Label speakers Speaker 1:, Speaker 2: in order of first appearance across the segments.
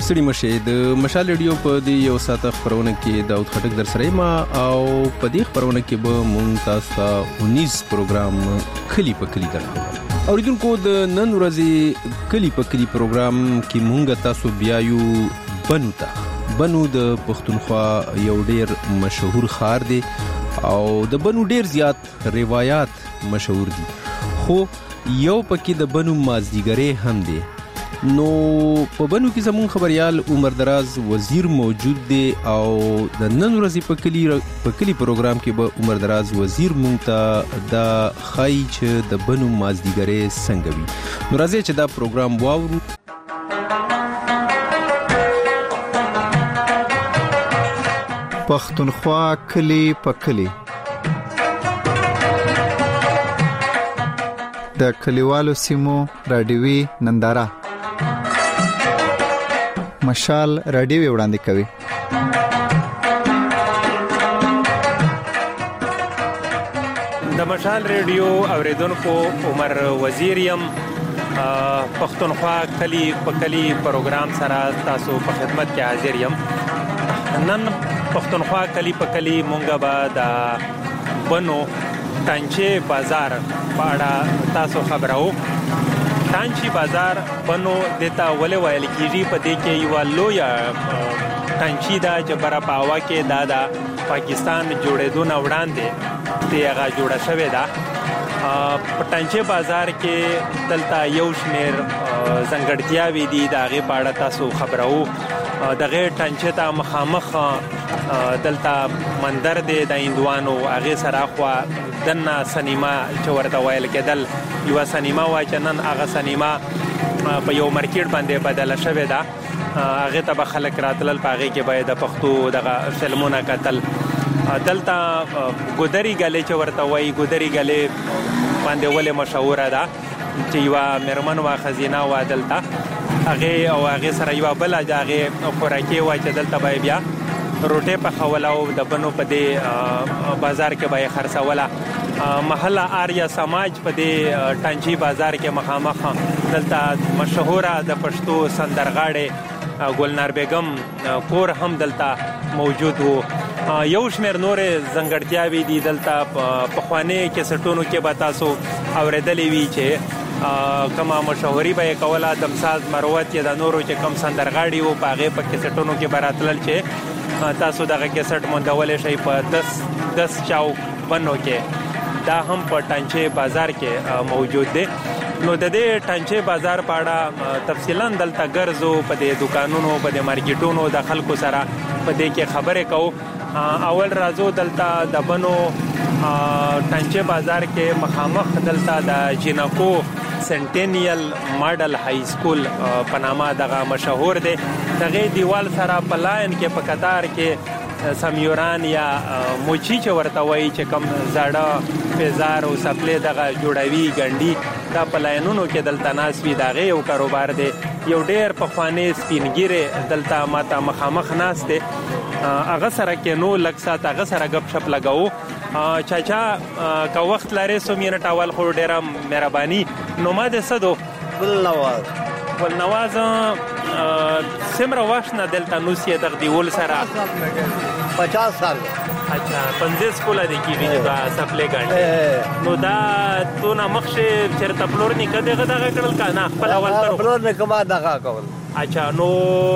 Speaker 1: ستړي مشه د مشال ریډیو په دی یو ساعته خبرونه کې داود خټک در سره ما او په دې خبرونه کې به مونږ تاسو 19 پروګرام کلی په کلی درکو اوریدونکو د نن ورځې کلی په کلی پروګرام کې مونږ تاسو بیايو بنو د پښتونخوا یو ډیر مشهور ښار دی او د بنو ډیر زیات روایت مشهور دي خو یو پکې د بنو مازدیګری هم دی نو په بنو کې زمون خبريال عمر دراز وزیر موجود دی او د نن ورځې په کلی پروګرام کې به عمر دراز وزیر مونږ ته د خای چې د بنو مازدیګری څنګه وي نو راځي چې دا پروګرام واورو
Speaker 2: پښتونخوا کلی په کلی د کلیوالو سیمو رادیوي ننداره مشال رادیو وړاندې کوي
Speaker 3: د مشال رادیو اوریدونکو عمر وزیریم پښتونخوا کلی په کلی پروګرام سره تاسو په خدمت کې حاضر یم نن پښتونخوا کلی په کلی مونږه به د بنو ټانچې بازار په اړه تاسو خبرو ټانچی بازار بنو دتا ولې ویل کیږي په دې کې یو لویا ټانچی دا چې برا پاوا کې دا پاکستان جوړېدو نه وړاندې ته هغه جوړه شوې ده په ټانچی بازار کې دلته یو شمیر زنګړتیاوي دي دا غي پاړه تاسو خبرو دغه ټانچی ته مخامخ دلته مندر دی د هندوانو هغه سره خو دنه سینما چې ورته ویل کېدل یو سینما واچنن هغه سینما په یو مارکیټ باندې بدله شوې ده هغه ته به خلک راتلل پاغه کې باید د پښتو دغه فلمونه کتل دلته ګودري غلې چې ورته وایي ګودري غلې باندې ولې مشهور ده چې یو مرمن وا خزینه وا دلته هغه سره یو بل هغه خوراکي وا چې دلته به بیا روټه په خولاو د بنو په دې بازار کې به خرڅوله محله آریا سماج په دې ټانچی بازار کې مخامخ دلته مشهوره د پښتو سندرغاړي ګلنار بیگم کور هم دلته موجود وو یو شمیر نور زنګړتیاوي دي دلته په خوانه کې سټونو کې به تاسو اوریدلې وی چې کما مشهوري به کوله دمساز مروت یا د نورو چې کم سندرغاړي وو پاغه په کې سټونو کې براتلل چې تاسو دغه کیسټ مونډولې شي په 10 چاوک بنو کې دا هم په ټانچې بازار کې موجود دی نو د دې ټانچې بازار په اړه تفصیلا دلته ګرځو په دې دکانونو په دې مارکیټونو د خلکو سره په دې کې خبرې کوو اول راځو دلته د بنو ټانچې بازار کې مخامخ دلته د جنکو سنټینیل ماډل های سکول په نامه دغه مشهور دی دغه دیوال سره په لاین کې په قطار کې سمیوران یا موچی چې ورته وایي چې کم زاړه فزار او سپلې دغه جوړوي ګنډي دا په لاینونو کې دلته ناس وي دغه یو کاروبار دی یو ډېر پخوانی سپینګیره دلته ماته مخامخ ناس دی هغه سره کې نو لږ سات هغه سره غب شپ لګاو چاچا کا وخت لري سو مینه ټاول خو ډېر مهرباني نو ما د صدو ول نواز سمره واشنه دلته نو سي د دیول سره
Speaker 4: 50 سال
Speaker 3: اچھا 50 کوله د کیږي دا سپلې ګاډي نو دا تو نه مخشه چرته فلور نه کده دغه کړل کا نه خپل اول تر
Speaker 4: فلور نه کما دغه کول
Speaker 3: اچھا نو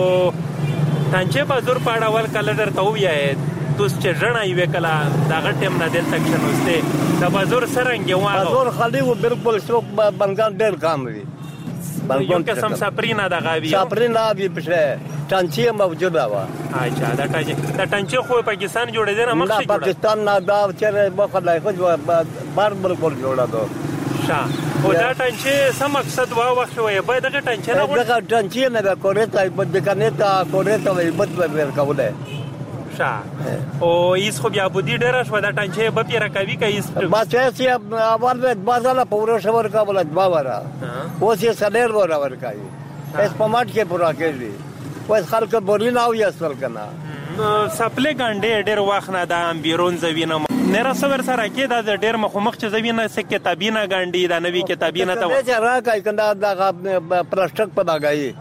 Speaker 3: تانچه بازار پاړه ول کلر ته وې دوس چې رڼا یې وکړه دغه ټیم نه دلته کې نوسته د بازار سرنګ واغ
Speaker 4: بازار خالي و بالکل شوق بنګان ډېر کام وی
Speaker 3: یو قسم سپرینا دغه وی
Speaker 4: سپرینا وی پښه ټانچې موجوده وا
Speaker 3: اچھا دا ټانچې خو پاکستان جوړې دي نه مخکې
Speaker 4: پاکستان نه دا چې مخلای خو بار بالکل جوړا دو
Speaker 3: شاه او دا ټانچې سم مقصد وا وخت وي به دغه ټانچې نه
Speaker 4: دغه ټانچې نه کورته په دکانه کورته وي بد ور کوله
Speaker 3: شاه او ایس خو بیا بودی ډېر شو دا ټانچې به پیرا کوي کایس
Speaker 4: ما چې اول بازار پورو شور کا بل باورا او چې سډر ور ور کوي اس پماټ کې پورا کوي وای خلک بورین او یسل کنا
Speaker 3: سپلې ګانډې ډېر واخ نه دا بیرون زوینه نه را سور سره کې دا ډېر مخ چې زوینه سکه کتابینه ګانډې دا نوې کتابینه ته
Speaker 4: چې را کوي کنده دا پلاستیک په داګای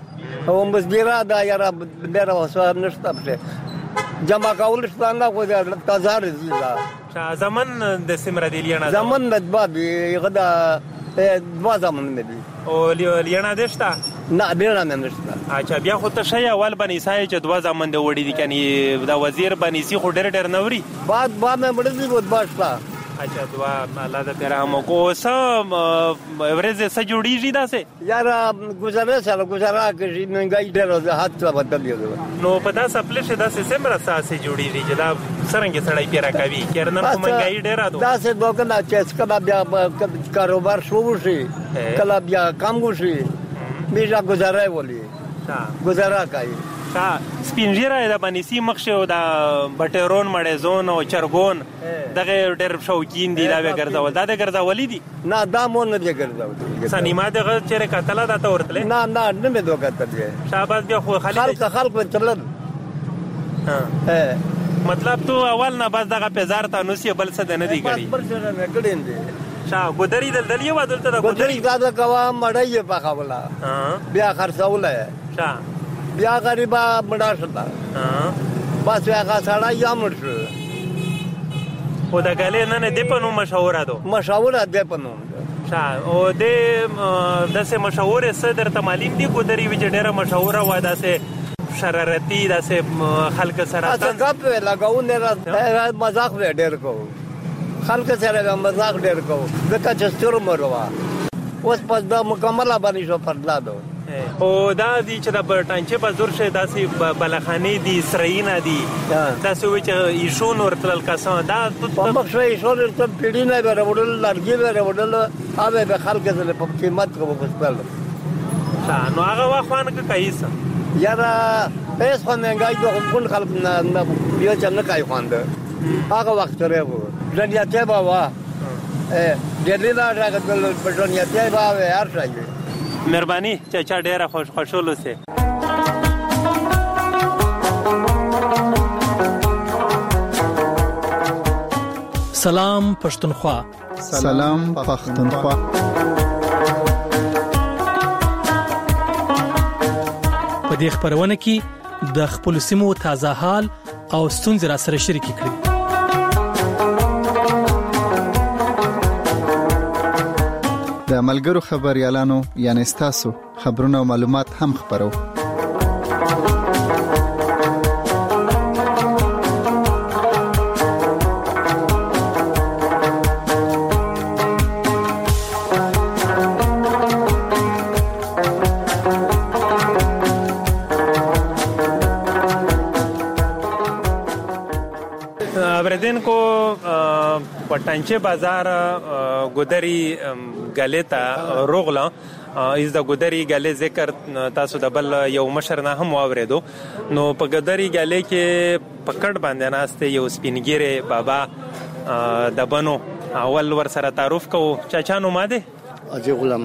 Speaker 4: او مزدیرا دا یاره ډېره وسه نشته پکې جمع کول شته نه خو تازه رزي دا
Speaker 3: زمن د سمره دی لینا
Speaker 4: زمن د بابي غدا دوا زمن مې دي
Speaker 3: او لینا دشتا
Speaker 4: نه ډېر نه نشته.
Speaker 3: اچھا بیا خو ته شای اول بنی سای چې دوا زمن د وړي دي کني دا وزیر بنی سي خو ډېر نوري
Speaker 4: بعد مې مړ دي بود باشلا.
Speaker 3: اچھا دوا الله دې رحم کو سم اورز سره جوړیږي دا سه
Speaker 4: یار گزاره سره گزاره کوي منګای ډېر حد ته بدل
Speaker 3: نو پتا سپلش دا سمره ساسه جوړیږي چې دا سرنګ سړی پیرا کوي کېرنن کو منګای ډېر اده
Speaker 4: دا سه دوکنه چې کله بیا کاروبار شروع شي کله بیا کم وشي میرا گزاره ولي گزاره کوي
Speaker 3: سپینجیره د بنیسی مخشه دا بټرون مړزون او چرګون دغه ډېر شوقین دي دا وګرځول دا د ګرځولې دي
Speaker 4: نه دا مون نه دی ګرځول
Speaker 3: سنیما دغه چیرې کتل دا ته ورتله
Speaker 4: نه مې دوه کتل
Speaker 3: شاباش بیا خو
Speaker 4: خلک چلل
Speaker 3: مطلب تو اول نه بس دغه پزار ته نو سی بل څه نه دی غړي
Speaker 4: بل څه نه کړین دي
Speaker 3: شا ګودری دل یو بدلته دا
Speaker 4: ګودری دا کوا مړی په خاولا بیا خرڅوله
Speaker 3: شا
Speaker 4: بیا غریبا مړا شتا بس هغه سړی یا مرشه
Speaker 3: او دا غلې نه دی په نو مشوره ده په نو شا او د سه مشوره صدر ته معلوم دی ګودری وی ډېره مشوره واده سه شرارتي د سه خلک سره
Speaker 4: څنګه په لګاو نه مزاق ډېر کو خلک سره مزاق ډېر کو دغه چې ستور مروا اوس پس دا مکمله باندې شو پردادو
Speaker 3: او دا دي چې د برټانچه په زور شه داسې بلخانی دي اسرائیل دي داسې وي چې ایشون ورتل کسان دا
Speaker 4: په مخ شوی ایشون ته پیډی نه ورول لارګي ورول اوبه به خلک سره په قیمت کو وسپل
Speaker 3: نو هغه واخوان که کایسه
Speaker 4: یاره پیس خو منګای د خپل خلک نه یو چې نه کای خوانده هغه وخت سره وو دنیا ته بابا دلیلا راغله په دنیا ته بابا هر ځای
Speaker 3: مهرباني چا ډیره خوشحاله سه
Speaker 5: سلام پښتونخوا
Speaker 2: سلام پښتونخوا
Speaker 5: په دې خبرونه کې د خپل سیمو تازه حال او ستونزې را سره شریک کړئ
Speaker 2: د ملګرو خبريالانو یعنی تاسو خبرونه او معلومات هم خبرو
Speaker 3: بردن کو پټانچه بازار ګودری غلیتا روغلا از د ګودری غلې ذکر تاسو د بل یو مشر نه هم واوریدو نو په ګودری غلې کې پکړ باندې ناشته یو سپینګيره بابا د بنو اول ور سره تعارف کو چاچا نو ماده
Speaker 6: اجي غلام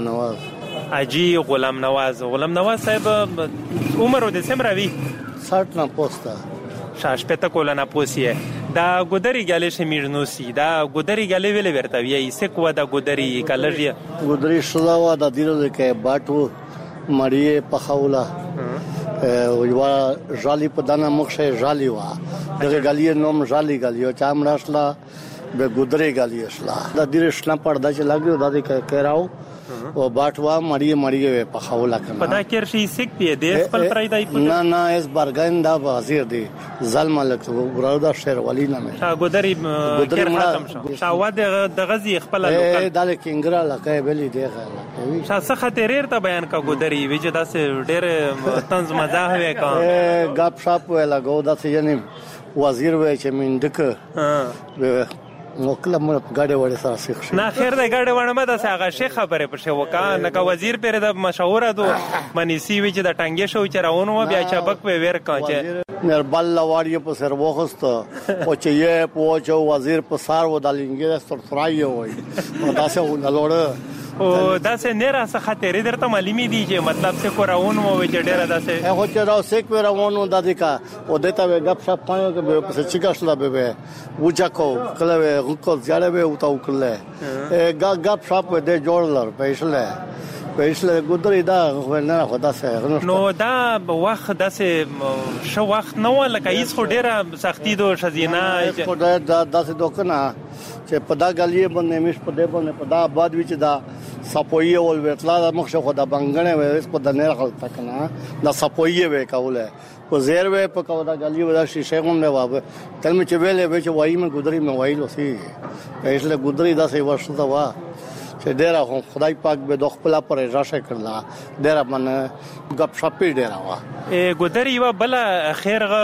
Speaker 6: نواز صاحب عمر د سمراوي 60 نه پوسټه
Speaker 3: شاش پته کولنا پوسیه دا ګودری غلې شمیرنوسی دا ګودری غلې ویل ورته وی سکو دا ګودری کلریا
Speaker 6: ګودری شلاوا د دیره کې باټو مړی په خوله یو جالي په دنا مخشه جالي وا دغه غلې نوم جالي غلې چا مړاشلا د ګودری غلې شلا د دیره شنا پړدا چې لاګو د دې کراو او باټوا مړی په خوله کنه
Speaker 3: پتا کېر شي سک دی د خپل پرای دی
Speaker 6: نه اس برګندا وزیر دی ظلم لک وردا شهر ولی نه
Speaker 3: مې ګودری کېر ختم شو شاواد د غزي خپل لوکل
Speaker 6: د کینګرا لکه بلی دی غلا
Speaker 3: شاسه خطریر ته بیان کا ګودری وجه داسې ډېر طنز مزاح وې کا
Speaker 6: غپ شاپ ولا ګو داسې یعنی وزیر وې چې مندک وکله مو غاډه وړه سره شیخ
Speaker 3: نه خیر د غاډه وړه مده هغه شیخ خبره پښه وکا نه کا وزیر پر د مشوره دو منیسی وی چې د ټنګې شو چې راونو بیا چبک په ور کاچه
Speaker 6: نربل لواړی په سر وخست او چې یې پوهچو وزیر په سار و د لنګې ستر فرای وای او داسه ولوړه
Speaker 3: او داسه نه را څه خطرې درته معلومي دي چې مطلب څه کوراون مو چې ډېر داسه
Speaker 6: هغه چې راو سیک وراونو د دې کا او دته غپ شپ پاو کې په څه چیکاشلا به وځکو کله غوکو ځاله به او تا وکړه غپ شپ دې جوړلر پېښله پېښله ګودري دا نه خدا سره
Speaker 3: نو دا وخت داسې شو وخت نو لکه هیڅ خو ډیره سختی دو شزینه
Speaker 6: دا داسې دوکنه چې په دا غلیه باندې مش په دې باندې په دا آباد وچ دا سپویه ول وتلا د مخ شو د بنګنه وې په د نه خلک کنه دا سپویه وې کوله په زیر وې په کو دا غلیه ودا شیشه کوم نه واب تل می چې ویلې وې چې وای مې ګودري مې وایلو سي پېښله ګودري دا سي ورشته دا وا چې ډیره خدای پاک به د خپل پر راشه کړلا ډیره من غپ شپې ډیره وا
Speaker 3: ګودري و بل خیرغه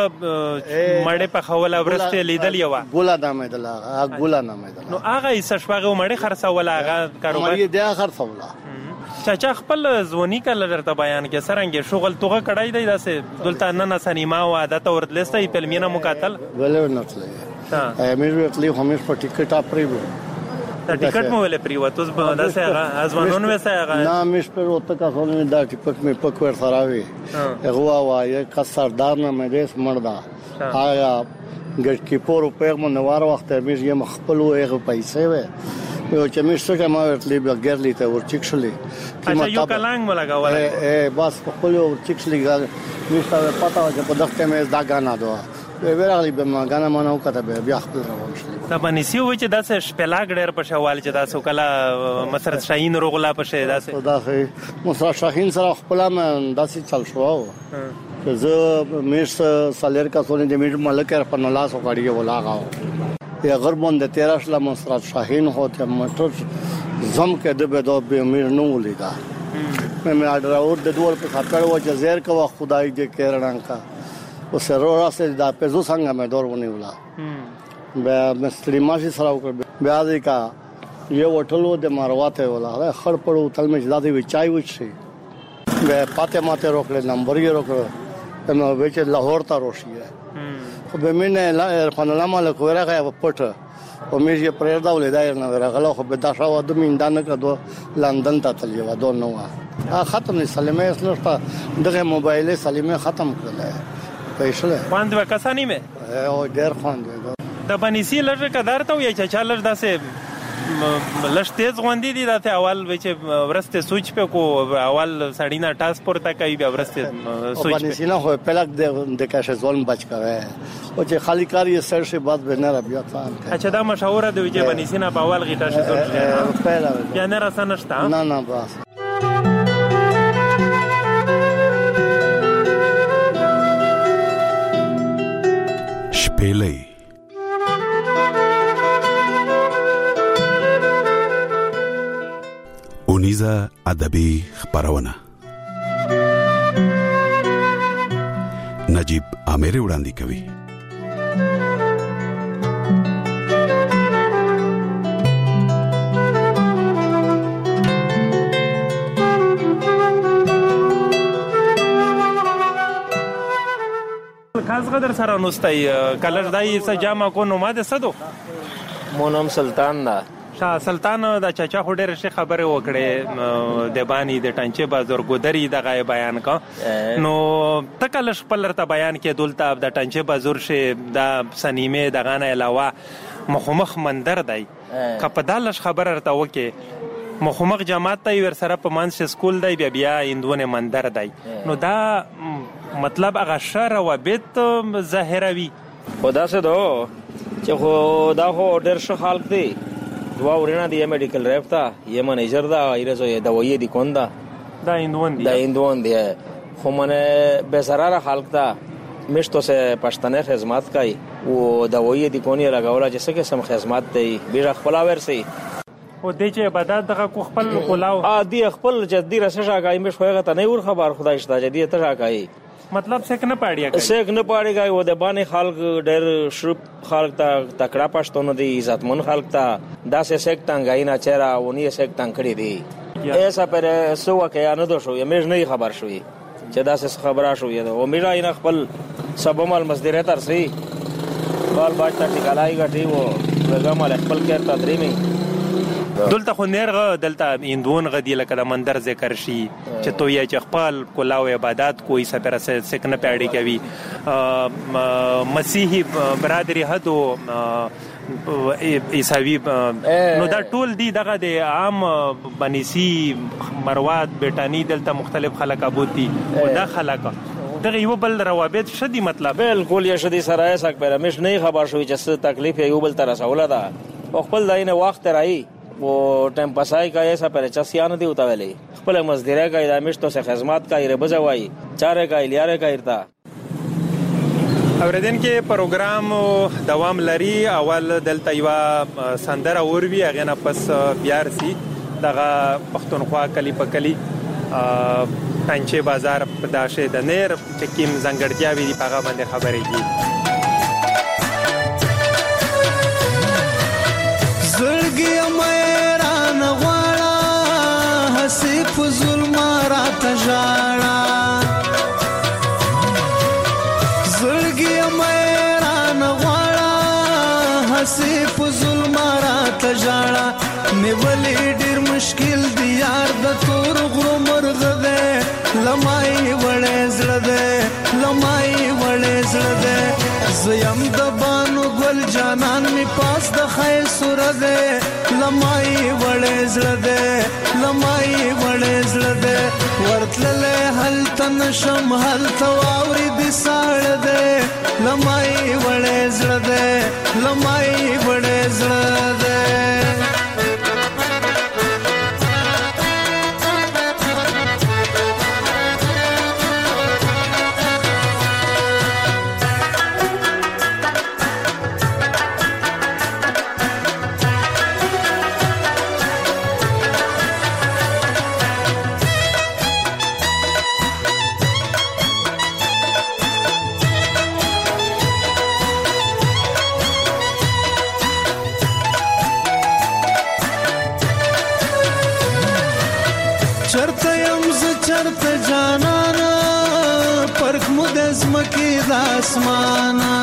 Speaker 3: مړې په خوله ورسته لیدل یو
Speaker 6: ګولا نامه دلا ګولا نامه دلا
Speaker 3: نو هغه یې سشواغه مړې خرڅول هغه کاروبار
Speaker 6: یې د خرڅولا
Speaker 3: چاچا خپل ځونی کله درته بیان کې سرنګ شغل توغه کړای دی داسې دلته نن سنیما او عادت ورتلسته فلمینه مقاتل
Speaker 6: ولې نتلې ها امیر ورتلی همیش په ټیکټ اپری
Speaker 3: دا ټیکټ مو ولې پری وته اوس داسې هغه ازمنون وسه هغه
Speaker 6: نه مش پر وته کا سونه دا ټیکټ مې پک ور سراوي هغه وایي کا سردار نه مې مردا آیا ګټ کې پور په مو نوار وخت مې یې مخبل وې پیسې وې یو چې مې څنګه ما ورتلی به ګرلی ته ور چیکشلې
Speaker 3: اچھا یو کلنګ ملګاوله
Speaker 6: بس په خپل ور چیکشلې ګل مې ستاسو پتا و چې په دغه مې دا غانا دوه ویراغلی به ما غانا مانو کته به بیا خپل روان شل
Speaker 3: دا باندې سی و چې داسې شپلاګ ډېر په شوال چې داسې کله مسرت شاهین روغلا په شه
Speaker 6: داسې مسرت شاهین سره خپل ما داسې چل شو زه مې سالر کا سونه د میډ ملک پر نلاس وکړی ولا غاو یا غربون د 13 لا مسرت شاهین هوته موټر زم کې د به د امیر نو ولیدا مې اډر اور د دوه په خاطر و چې زیر کا خدای دې کېرنان کا او سره راسته دا پزو څنګه مې دور ونی ولا بیا مستریماشي سره وکړ بیا دې کا یو وټلو د مارواته ولا خړ پړو تل مې زادي وچای وچی بیا پاته ماته روکل نمبر یې روکل نو وچ لاهور ته روشي خو به مې نه عرفان الله مالک ورغه پټ او مې یې پرېدا ولې دا نه ورغله خو به دا شاو د میندان کړو لندن ته تللی و دو نو ختم سلیمه اسلوفه دغه موبایل سلیمه ختم کړل پېښله
Speaker 3: باندې وکاسانی مې
Speaker 6: او ډېر خوند
Speaker 3: د بنيسي لږه قدر ته وي چې چالر داسې لږ تیز غوندي دي دته اول و چې ورسته سوچ په کو اول سړینا ټرانسپورت تا کوي بیا ورسته سوچ
Speaker 6: بنيسي نه هو پلک د کاشه ظلم بچ کوي او چې خالی کاری سر شي بعد به نه بیا ځان
Speaker 3: اچھا دا مشوره دی چې بنيسي نه په اول غیټه شي ظلم
Speaker 6: پهلا
Speaker 3: یا نه راسنشتا
Speaker 6: نه بس
Speaker 7: شپېلې اونیزه ادبي خبرونه نجیب امیر وړاندې کوي.
Speaker 3: خاص قدر سره نوستای کلر دای سجامه کو نو ماده صدو
Speaker 8: مونم سلطان دا
Speaker 3: شاه سلطان د چاچا خډر شي خبره وکړي د بانی د ټانچه بازار ګودري د غي بیان کا نو تکل خپل ته بیان کې دولته د ټانچه بازار شي د سنیمه د غانه علاوه مخمخ مندر دی کپدالش خبره ته وکي مخمخ جماعت ته ور سره په مانس سکول دی بیا اندونه مندر دی نو دا مطلب هغه شر او بیت ظاهروي
Speaker 8: خدا سه دو چې خو دا خو ډېر ښه خلک دی دوا ورنه دی میډیکل ریپ تا یې منیجر دا ایرزو یې دوايي دی کوندا
Speaker 3: دا اندوان دی خو منه
Speaker 8: به سراره خلک تا مشتو سه پښتنه خدمت کوي او دوايي دی کونی لګاولا چې څه قسم خدمت دی بیره خپل ورسي
Speaker 3: او د چې عبادت دغه کو خپل کولاو
Speaker 8: دی خپل جدي رسشه غاي مش خوغه ته نه ور خبر خدای شته جدي ته راکای
Speaker 3: مطلب څنګه نه پاړیا کوي
Speaker 8: څنګه نه پاړیږي و د باندې خلک ډېر شرپ خلک ته تکړه پښتون دي عزتمن خلک ته داسې سیکټنګای نه چیرې ونی سیکټنګ کړی دي ایسا پر سو کې نه دو شو یمه نه خبر شوې چې داسې خبره شوې او میرا نه خپل سبمال مصدر تر سي بال باټ ته ټکلای غټي وو وګمال خپل کې ته درېمي
Speaker 3: دلته خو نرغه دلته اندون غدي لکه د مندر ذکر شي چې تو یې چې خپل کولاو عبادت کوئی سپره سکنه پیړی کوي مسیحي برادری هدو عیسوي نو دا ټول دی دغه د عام بنيسي مروات بیٹانی دلته مختلف خلک ابود دي او دا خلک دغه یو بل روابط شدي مطلب
Speaker 8: بالکل یا شدي سره ایسا پر مش نه خبر شوی چې څه تکلیف یو بل تر رسوله ده خپل داینه وخت راي वो टाइम पसाई का ऐसा पर चसियान दी उतावले खपल मजदूरे का इदामिश तो से खिदमत का इरे बजवाई चारे का इलियारे का इरता
Speaker 3: اوریدن کې پروګرام دوام لري اول دلته یو سندره اوروي هغه نه پس بیار سي دغه پښتونخوا کلی په کلی پنځه بازار په داشه د نیر چې کیم زنګړتیا وی دی پاغه باندې خبرې کی
Speaker 9: زړګي مېران غواړه حسیف ظلم را تجاړه زړګي مېران غواړه حسیف ظلم را تجاړه مې ولې ډېر مشکل دی یار د تور غرو مرغ ده لمای وړې زړه ده لمای وړې زړه ده زیم د بانو ګل جانان می پاس د خیر سور ده لمای وړې زړه ده لمای وړې زړه ده ورتلله هل تن شم هل تواوري د ساړ ده لمای وړې زړه ده لمای وړې زړه ده چرته يم ز چرته جانانا پرخ مود زمکی د اسمانا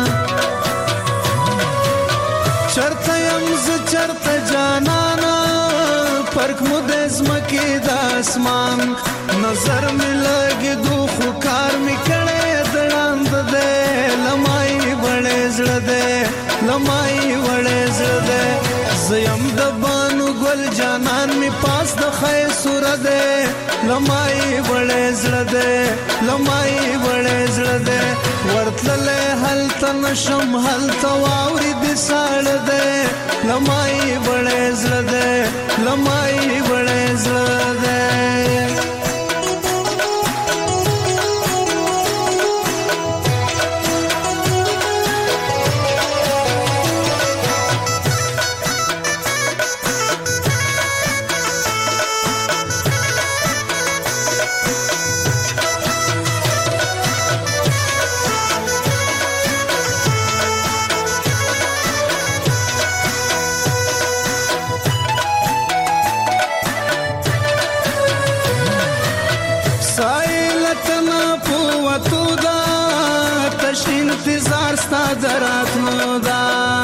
Speaker 9: چرته يم ز چرته جانانا پرخ مود زمکی د اسمان نظر می لګي دو خو کار می کړه دړاند ده لمای وړې زړه ده لمای وړې زړه ده زیم د بانو ګل جانان می پاس د خیر سور ده لمای وړې زړه ده لمای وړې زړه ده ورتلله هل تن شم هل تواوري د ساړ ده لمای وړې زړه ده لمای وړې زړه ده انتظار ستا دراتنو دا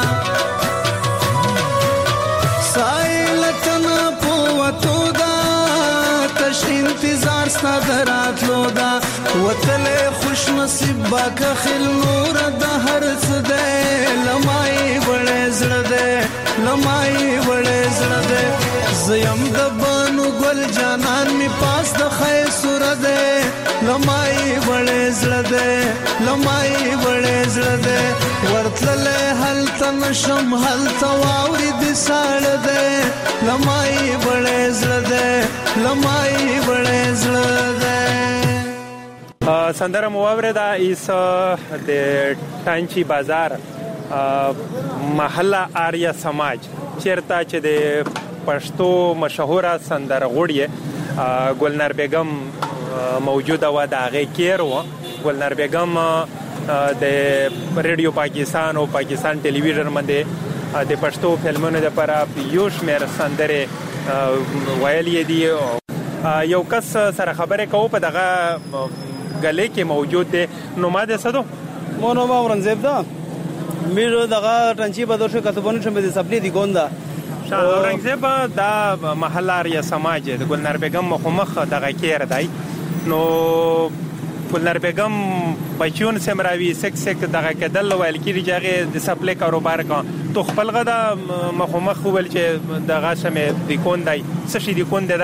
Speaker 9: سایلتنا پوتو دا تش انتظار ستا دراتلو دا وتل خوش نصیب باک خل نور د هر څه ده لمای وړې زړه ده لمای وړې زړه ده زیم د بانو ګل جانان می پاس د خیر سور ده لمای وړې زړه ده لمای وړې زړه ده ورتلله هل تن شم هل تواوري د ساړ ده لمای وړې زړه ده لمای وړې زړه ده
Speaker 3: سندره مواوره دا ایس د ټانچی بازار محله آریا سماج چیرته چې د پښتو مشهوره سندرغوړی ګلنار بیگم موجوده و د هغه کیر و ګلنار بیگم د ریډیو پاکستان او پاکستان ټلویزیون باندې د پښتو فلمونو لپاره یو شمېر سندره ویلې دي یو کس سره خبرې کوو په دغه غلې کې موجود دی نو ما ده سدو
Speaker 10: مونو ما ورنځب دا میرو دغه ټنچی په دوشه کتبونو چې د سپلی دی ګوندا
Speaker 3: ورنځب دا محله یا سماج د ګلنار بیگم مخ دغه کېر دی نو ګلنار بیگم بچون سمراوي سک دغه کدل ویل کیږي چې هغه د سپلای کاروبار کا تو خپل غدا مخ ول چې دغه سمې د کون دی سشي د کون دی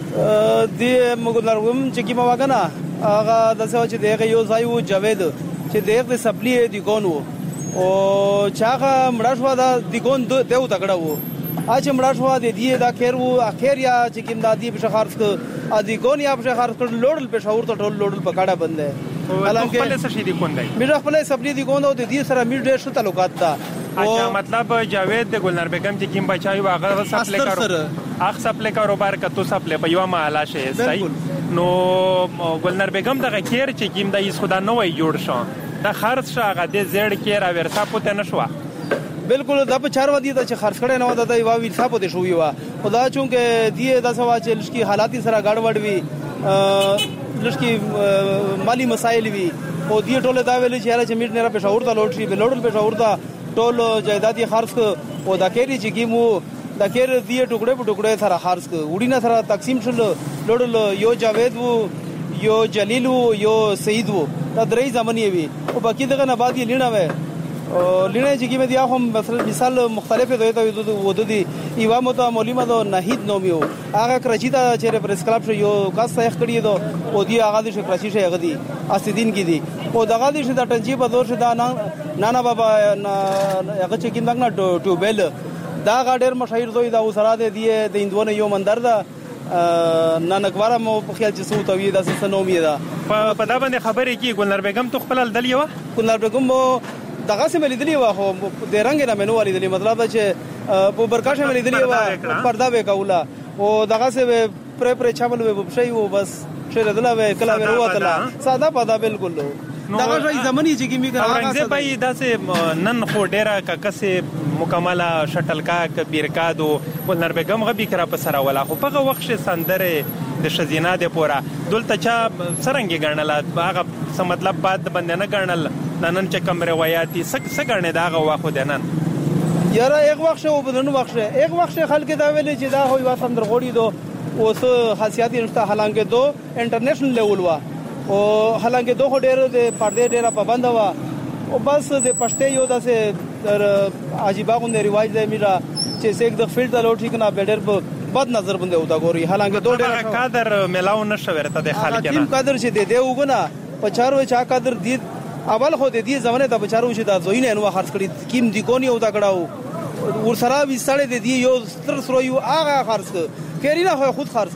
Speaker 10: د مګلار وم چې کی ما وګنا هغه د څه چې دغه یو ځای وو جاوید چې دغه سپلای دی کون وو او چاغه مړشوا د کون دیو تکړه وو اچ مړشوا د دی دا خیر وو اخر یا چې کیم د دی په خارف ک ادي کون یا په خارف ک لوړل په شاور ته ټول لوړل پکاړه بندې
Speaker 3: حالانکه خپل څه شي دی کون دی
Speaker 10: میرا خپل سپلای دی کون او د دی سره میر ډېر ښه تعلقات تا
Speaker 3: اچھا مطلب جاوید د ګلنار بیگم چې کیم بچای واغه سپلای کارو اخ سپلای کاروبار کا تو سپلای په یو معاله شي صحیح نو ګلنار بیگم دغه کیر چې کیم د ایس خدا نو وي جوړ شو د خرڅ شاغه د زړ کیر او ورثه پته نشو
Speaker 10: بالکل دا په 4 ودی ته خرڅ کړي نه ودا د واوی ورثه پته شو یو خدا چونکه دی د سوا چې لشکي حالاتي سره گڑبڑ وی لشکي مالی مسائل وی او دی ټوله دا ویل چې میټ نه را پېښور ته لوټ شي بلوډل پېښور ته ټول جایدادي خرڅ او دا کېری چې کیمو دا کېر دی ټوکړه په ټوکړه سره خرڅ وډی نه سره تقسیم شول لوډل یو جاوید وو یو جلیل وو یو سعید وو دا درې زمانی وی او باقی دغه نه بعد یې لینه وی لینه چې کیمه دی هم مثال مختلفه دوی ته ودودي ایوا مو مولما دو نهید نومیو هغه کراچی ته چې پریس کلب شو یو کاس صحیح کړی دو او دی هغه د کراچی شه هغه دی اسدین کی دی او دغه د شه د ټنجی په دور شه دا نانا بابا هغه چې کیندنګ نه ټوبل دا غاډر مشاهیر دوی دا وسره دی د هندونه یو مندر دا نانکواره مو په خیال چې سو توی د سنومی دا
Speaker 3: په دا باندې خبرې کی ګلنار بیگم تو خپل دل یو
Speaker 10: ګلنار بیگم دغه سم لیدلی و خو د رنگ نه منو لیدلی مطلب چې په برکاشه مې لیدلی و پردا به کولا او دغه سه پر چابل و شي و بس شر دلا و کلا وروتلا ساده پدا بالکل دغه شي زمانی چې کیمی
Speaker 3: هغه پای داسه نن خو ډیره ککسه مکمله شټل کا کبیر کادو ولنر بیگم غبي کرا په سره ولا خو په وخت سندره د شزینا د پورا دلته چا سرنګي ګڼل هغه څه مطلب بعد باندې نه ګڼل نن چې کوم روایتي څه ګڼل دا هغه واخو دنن
Speaker 10: یاره یک وخت شو بدن وخت یک وخت خلک دا ویل چې دا هوی واسم درغوړي دو اوس خاصیت نشته حالانکه دو انټرنیشنل لیول وا او حالانکه دو ډېر د پردې ډېر پابند وا او بس د پښتې یو داسې عجیبه غونډه رواج دی میرا چې څوک د فیلډ ته لوټ کنه بیډر په بد نظر باندې وتا ګوري حالانکه دو ډېر
Speaker 3: قادر ملاو نشو ورته د خلک
Speaker 10: نه قادر چې دی وګنا په چارو چا قادر دی اول خو د دې زمانه ته بچارو چې دا زوینه نو خرڅ کړي کیم دی کونی او دا کړهو ور سره وسړې د دې یو ستر سره یو هغه خرڅ کړي نه خود خرڅ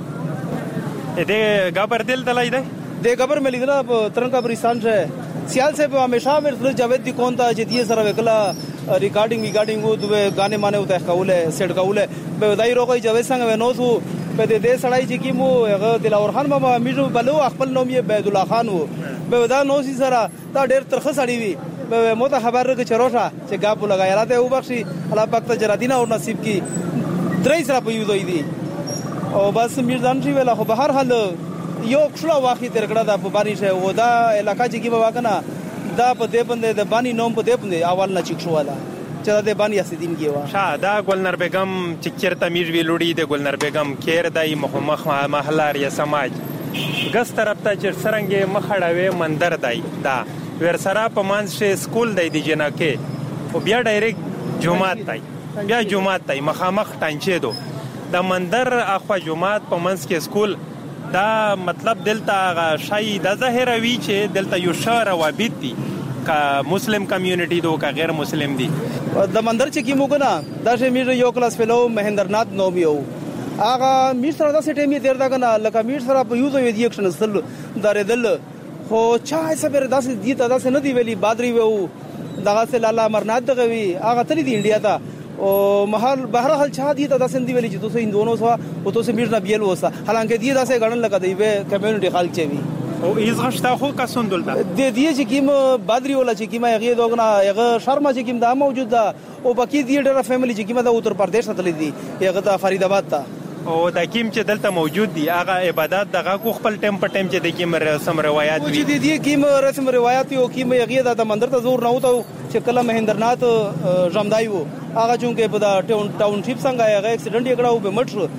Speaker 10: کړل
Speaker 3: دې غبر دل دلای دی
Speaker 10: د غبر ملي دا ترنګ قبرستان شه سیال سے ہمیشہ میرے جاوید دی کون تھا جدی سره وکلا ریکارډینګ وو دوه غانه مانه وته کوله سیټ کوله به دای روغی جاوید څنګه نو سو په دې سړای چې کی مو هغه دلاور خان بابا میجو بلو خپل نوم یې عبد الله خان وو به دا نو سي سره دا ډېر ترخه سړی وي به مو ته خبر راک چروشا چې غاپو لگا یاراته او بخشي الله پاک ته جرا دینه او نصیب کی درې سره په یو دوی دي او بس میرزان شي ویلا خو به هر حال یو څلو واخی ترګړه د په بانی شه و دا علاقہ چې کی بابا کنه دا په دې باندې د بانی نوم په دې باندې اول نه چیک شو والا چې د بانی اسدین کی وا
Speaker 3: شاه دا ګلنر بیگم چې چیرته میر وی لوړی د ګلنر بیگم کیر دای مخ محلار یا سماج ګس طرف ته چې سرنګ مخړاوي مندر دای دا ور سره په مانس سکول دای دی جنکه او بیا ډایرک جمعات دای بیا جمعات دای مخامخ ټانچې دو د مندر اخوا جمعات په منس کې سکول دا مطلب دلته شای د ظاهروي چې دلته یو شهر وابد دي کا مسلم کمیونټي دو کا غیر مسلم دي
Speaker 10: د مندر چې کیمو کنه دا چې میر یو کلاس فلو مهندرنات نوم یو هغه میر سره دا سټه می تیر دا کنه لکه میر سره په یو ځای دی اکشن سل دارې دل خو چا سبر داس دي ته داس نه دی ویلي بادری وو دغه سه لاله امرنات دغه وی هغه تل دی انډیا ته او محل بهر حال چا دي ته داس دی ویلي چې تاسو هندونو سوا او تاسو میر نه بیل وسه حالانکه دی داسه غړن لګا دی به کمیونټي خلک چي وی
Speaker 3: او ایز غشتا خو کا سندل دا
Speaker 10: د دې چې کیم بادری ولا چې کیم هغه دوغنا هغه شرما چې کیم دا موجود ده او باقي دی ډېر فیملی چې کیم دا اتر پردیش ته تللی دي هغه ته فرید آباد ته
Speaker 3: او دا کیم چې دلته موجود دي هغه عبادت دغه کو خپل ټیم په ټیم چې د کیم رسم روایت
Speaker 10: وي چې دي کیم رسم روایت او کیم هغه د مندر ته زور نه وته چې کله مهندرنات جمدای وو هغه چونکه په دا ټاون شپ څنګه هغه اکسیډنټ یې کړو به مټ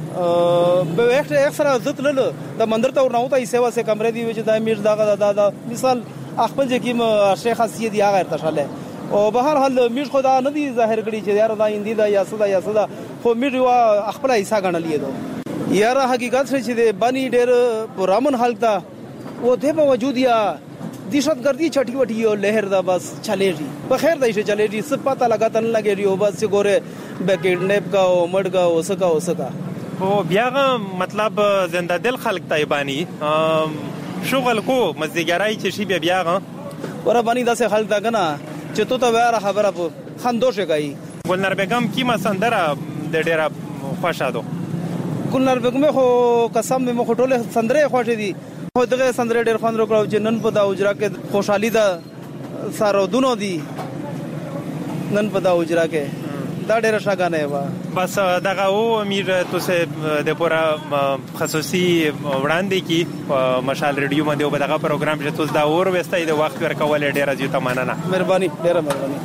Speaker 10: به اکثر عزت له د مندر ته ورناو ته سیوا سے کمرې دی چې د امیر دا مثال خپل جکیم شیخ حسیه دی هغه ارتشاله او به هر حال میر خدا نه دی ظاهر کړي چې یار دا هندي دا یا صدا خو میر وا خپل حصہ غنلې دو یار حقیقت چې د بانی ډېر پرامن حالت دا و ته په وجود یا دهشتګردي چټي وټي او لهر دا بس چلےږي په خیر دای شي چلےږي څه پتا لگا تن لګي او بس ګوره بیکډنیپ کا او مړ کا وسکا
Speaker 3: او بیا مطلب زنده دل خلق تایبانی شغل کو مزدګرای چې شی بیا
Speaker 10: ور باندې داسې خلک دا کنه چې تو ته واره خبره په خندوشه کوي
Speaker 3: ګلنار بیگم کی ما سندره د ډیره خوشاله
Speaker 10: ګلنار بیگم خو قسم مې مخ ټوله سندره خوښ دي خو دغه سندره ډیر خوند وکړو چې نن په دا اجرا کې خوشحالي ده سارو دونو دي نن په دا اجرا کې دا ډیر شاګانه و
Speaker 3: بس دغه او امیر تاسو د پورا خصوصي وړاندې کی مشال ریډیو باندې او دغه پروګرام چې تاسو دا اور وستای د وخت ورکول ډیر زیاته مننه
Speaker 10: مهرباني ډیر مهرباني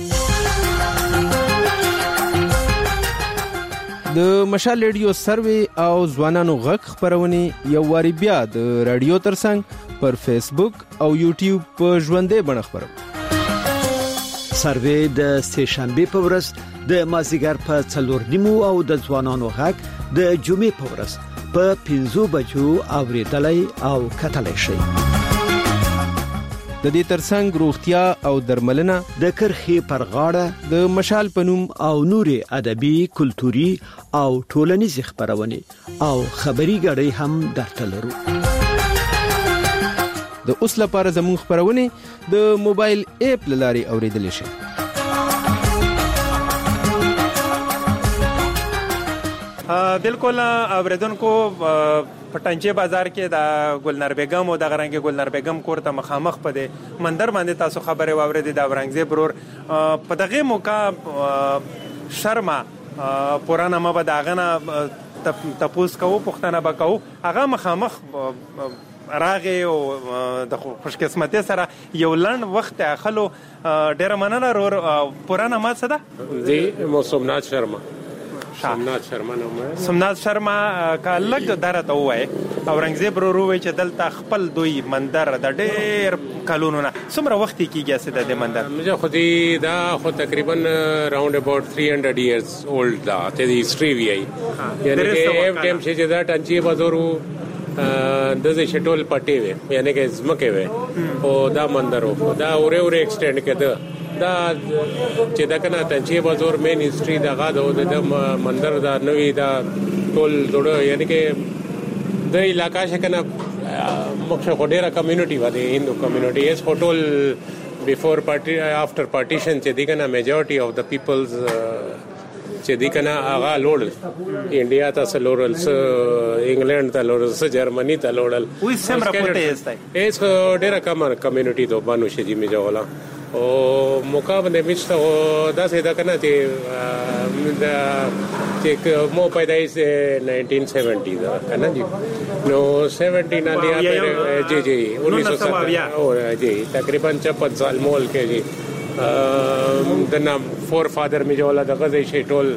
Speaker 1: د مشال ریډیو سروي او ځوانانو غږ خبرونه یو واری بیا د رادیو ترڅنګ پر فیسبوک او یوټیوب په ژوندې بڼه خبرو
Speaker 11: سروي د سهشنبه په ورځ د مازیګر په 4:30 او د ځوانانو غږ د جمعې په ورځ په 5 بجو اوریدلای او کتلای شي
Speaker 1: د دې ترڅنګ روغتیا او درملنه
Speaker 11: د کرخې پر غاړه
Speaker 1: د مشال پنوم
Speaker 11: او نوري ادبي کلتوري او ټولنیز خبرونه او خبري غړي هم درته لرو
Speaker 1: د اوس لپاره زموږ خبرونه د موبایل اپ لاري اوریدل شي
Speaker 3: بالکل اوریدونکو پټنچې بازار کې د ګلنار بیگم او د غرنګ ګلنار بیگم کور ته مخامخ پدې مندر باندې تاسو خبره واوریدې د اورنګزیب برور په دغه موقع شرما پرانا ما داغنه تپوس کوو پښتنه بکاو هغه مخامخ راغه او د خوشقسمتۍ سره یو لړن وخت اخلو ډیر مننه رور پرانا ما څه ده
Speaker 12: دی سومنات شرما
Speaker 3: سومنات شرما کا لګ درته وای اورنګزیب وروي چې دلته خپل دوی مندر د ډیر کلونو نه څومره وخت کېږي چې د مندر
Speaker 12: مجه خودي دا خو تقریبا راوند اباوت 300 years old دا ته دی هیستوري وی یعنی کې اف ټیم چې دا ټنچي بازارو د شټول پټي وي یعنی کې زمکه وي او دا مندر او دا اورې ایکسټند کړه دا چې دا کنه ټنچي بازار مین هیستوري دا غاده د مندر دا نوې دا ټول جوړ یعنی کې د علاقې شکنه مخه خډيره کمیونټي و دي هندو کمیونټي اس هوټل بیفور پارټي افټر پارټیشن چې دی کنه میجورټي اف د پیپلز چې دی کنه هغه لوړ انډیا ته سلورل انګلند ته لوړل جرمني ته لوړل
Speaker 3: وې سمره پټه استای
Speaker 12: اس ډېر کمر کمیونټي ته باندې شي می جوړلا او مقابله مشته او دا څه دا کنه چې دا چې مو پیدایش 1970 دا کنه جی نو 17 نالیا پر جی 1970 او جی تقریبا 56 سال مول کې جی د نام فور فادر می جوړلا د غزې شي ټول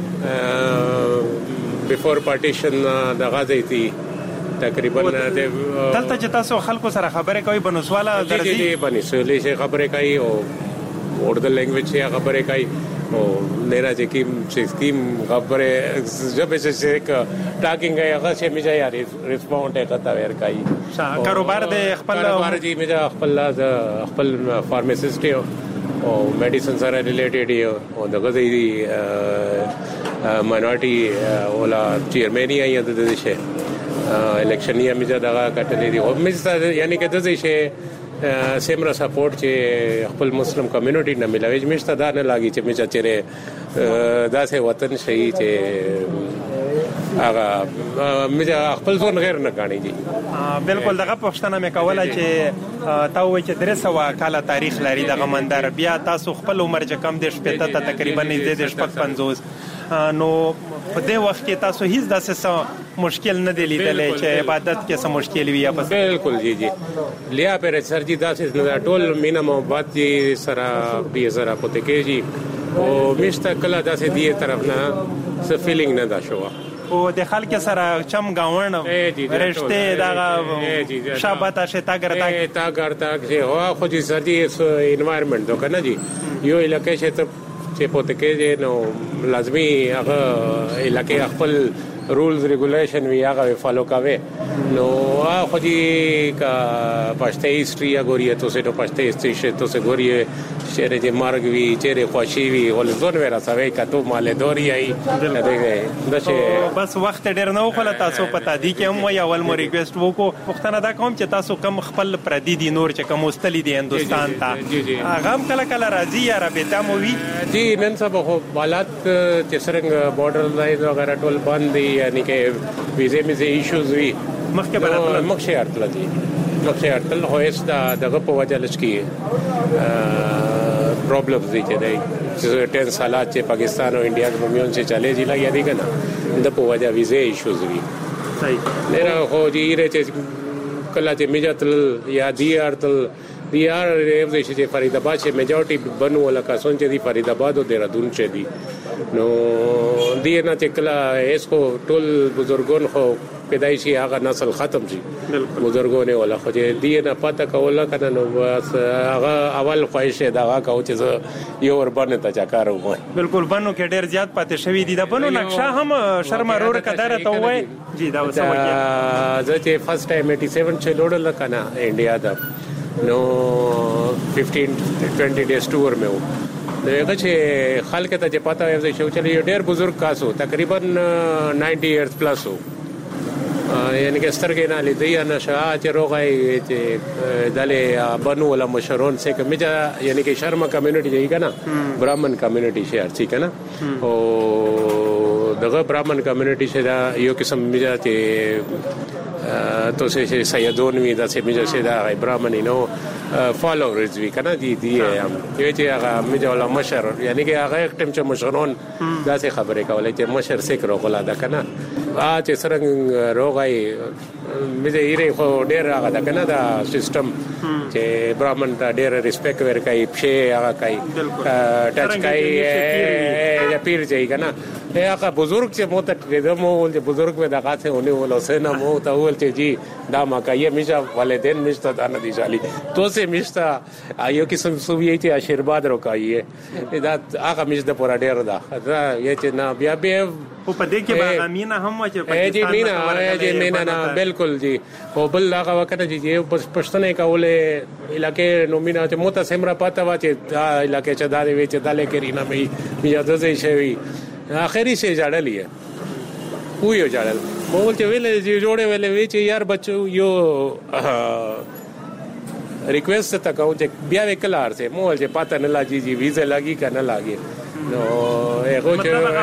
Speaker 12: بیفور پارټیشن د غزې تی تقریبا
Speaker 3: دلته چې تاسو خلکو سره خبرې کوي بنوسواله درځي
Speaker 12: جی بنوسواله شي خبرې کوي او اردو لینګویج شي خبرې کوي او میرا چې سکیم خبرې جب سے ایک ټاکینګ هغه چې میځه یاري ریسپونډ کړه ور کوي
Speaker 3: کاروبار د خپل
Speaker 12: کاروبار جی میځه خپل فارماسیست او میډیسن سره ریلیټډ او دغه دی ماینورټي ولا چیرمنی یا د شي الیکشن یې میځه دغه کټلې دی او میځه یعنی کې د شي سیمرا سپورټ چې خپل مسلم کمیونټي نه ملاوي مشته دا نه لاګي چې میځه چیرې داسې وطن شي چې هغه میځه خپل ځون غیر نه غاڼي دي
Speaker 3: بالکل دغه پښتنه مې کوله چې تا وایي چې 300 کاله تاریخ لري دغه مندر بیا تاسو خپل عمر چې کم دې شپته ته تقریبا نږدې 50 نو په دې وخت کې تاسو هیڅ داسې مشکل نه دی لیدلی چې عبادت کې څه مشکل وي یا پس
Speaker 12: بالکل جی لیا پر سرجی داسې نه ټول مینا محبت دي سره به زرا پته کېږي او مشته کله داسې دی طرف نه څه فیلینګ نه دا شو
Speaker 3: او د خلک سره چم گاوند رشته دا شابه شتا
Speaker 12: ګرتا چې هوا خو دې سدي انوایرنمنت دو کنه جی یو علاقې چې پته کې نو لازمي هغه علاقې خپل رولز ریګولیشن وی هغه فالو کوي نو خو دې کا پښتې هیستوري غوړی ته څه ته پښتې هیستوري ته څه غوړی چیرې چې مرګ وی چیرې خوشي وی ول زون ورا سوي کته مال دوري ای دغه
Speaker 3: بس وخت ډیر نه خو تاسو پتا دی کې هم یا ول مو ریکوست وکړو پښتنه دا کوم چې تاسو کم خپل پردي دي نور چې کوم مستلی دي هندستان ته هغه کله کله راځي یا رابطه مو وی
Speaker 12: جی نن سبا حالات چې څنګه بارډر لایز وغیرہ ټول بند دي یعنی کې ویزه می زه ایشوز وی
Speaker 3: مخکې برابر
Speaker 12: مخکې ارتل هو اس دغه په وجه لشکي پرابلمز دي چې 10 سالات چې پاکستان او انډیا په میون چې چلے دي لګیا دي کنه د په وجه ویزه ایشوز وی
Speaker 3: صحیح
Speaker 12: نه خو دې رې چې کله چې میجاتل یا دی ارتل دیار ریو چې فرید آباد چې میجورټي بنو ولا کاسون چې دی فرید آباد او دهرادون چې دی نو دی نه چې کله اسکو ټول بزرګون خو پیدایشي هغه نسل ختم شي بزرګونه ولا خو چې دی نه پته کوله کنه نو بس هغه اول خواهش دا هغه چې یو ور باندې ته چاکار وای
Speaker 3: بالکل بنو کې ډیر زیات پاتې شوی دي د بنو نقشه هم شرما رور کدار ته وای جی دا وسوي
Speaker 12: زه چې فرست ټایم 87 چې لوړل کنه انډیا دا نو 15-20 days tour में हो دغه چې خلک ته چې پتا وي چې چلی ډېر بزرگ کاسو تقریبا 90 years plus हो یعنی کې سترګې نه لیدي نه شاه چې روغای چې دله بنو ولا مشرون سے کمیجا یعنی کې شرما کمیونټي دی کنه براهمن کمیونټي شهر چی کنه او دغه براهمن کمیونټي شه دا یو قسم میجا ته تو سے سیدون وی دا سے میجا سے دا براهمن نو فالوورز وی کنه دی یو چې هغه میجا ولا مشر یعنی کې هغه ټیم چې مشرون دا سے خبره کوله چې مشر سیک روغلا دا کنه چې سرنګ روغای مې یې خو ډېر هغه دا کنه دا سیستم چې براهمن ته ډېر ریسپیکټ ورکای په هغه کوي ټچ کوي یا پیر ځای کنه هغه بزرگ چې مو ته دې مو ول بزرگ په دغه ته ونی ول سینا مو ته ول چې جی دا ما کوي میشا والدین مشته دا نه دي جالي تو سه مشته ایو کې سم سووی چې آشیرباد روکایي دا هغه مشته پورا ډېر دا یې چې نه بیا به
Speaker 3: په دې کې به مینا هم چې
Speaker 12: پاکستان مینا نه بالکل جی او بل هغه وخت چې پښتنه کوله علاقې نو مینا چې موته سمرا پاته وا چې علاقې چې دا وی چې دالې کې رینا مې بیا ځای شوی اخري سے جاړلې ویو جاړل مول چې ویلې جوړې ویلې وی چې یار بچو یو ریکوست تا کوم چې بیا وکلار سه مول چې پاته نه لاګي جی ویزه لاګي کنه لاګي نو هغه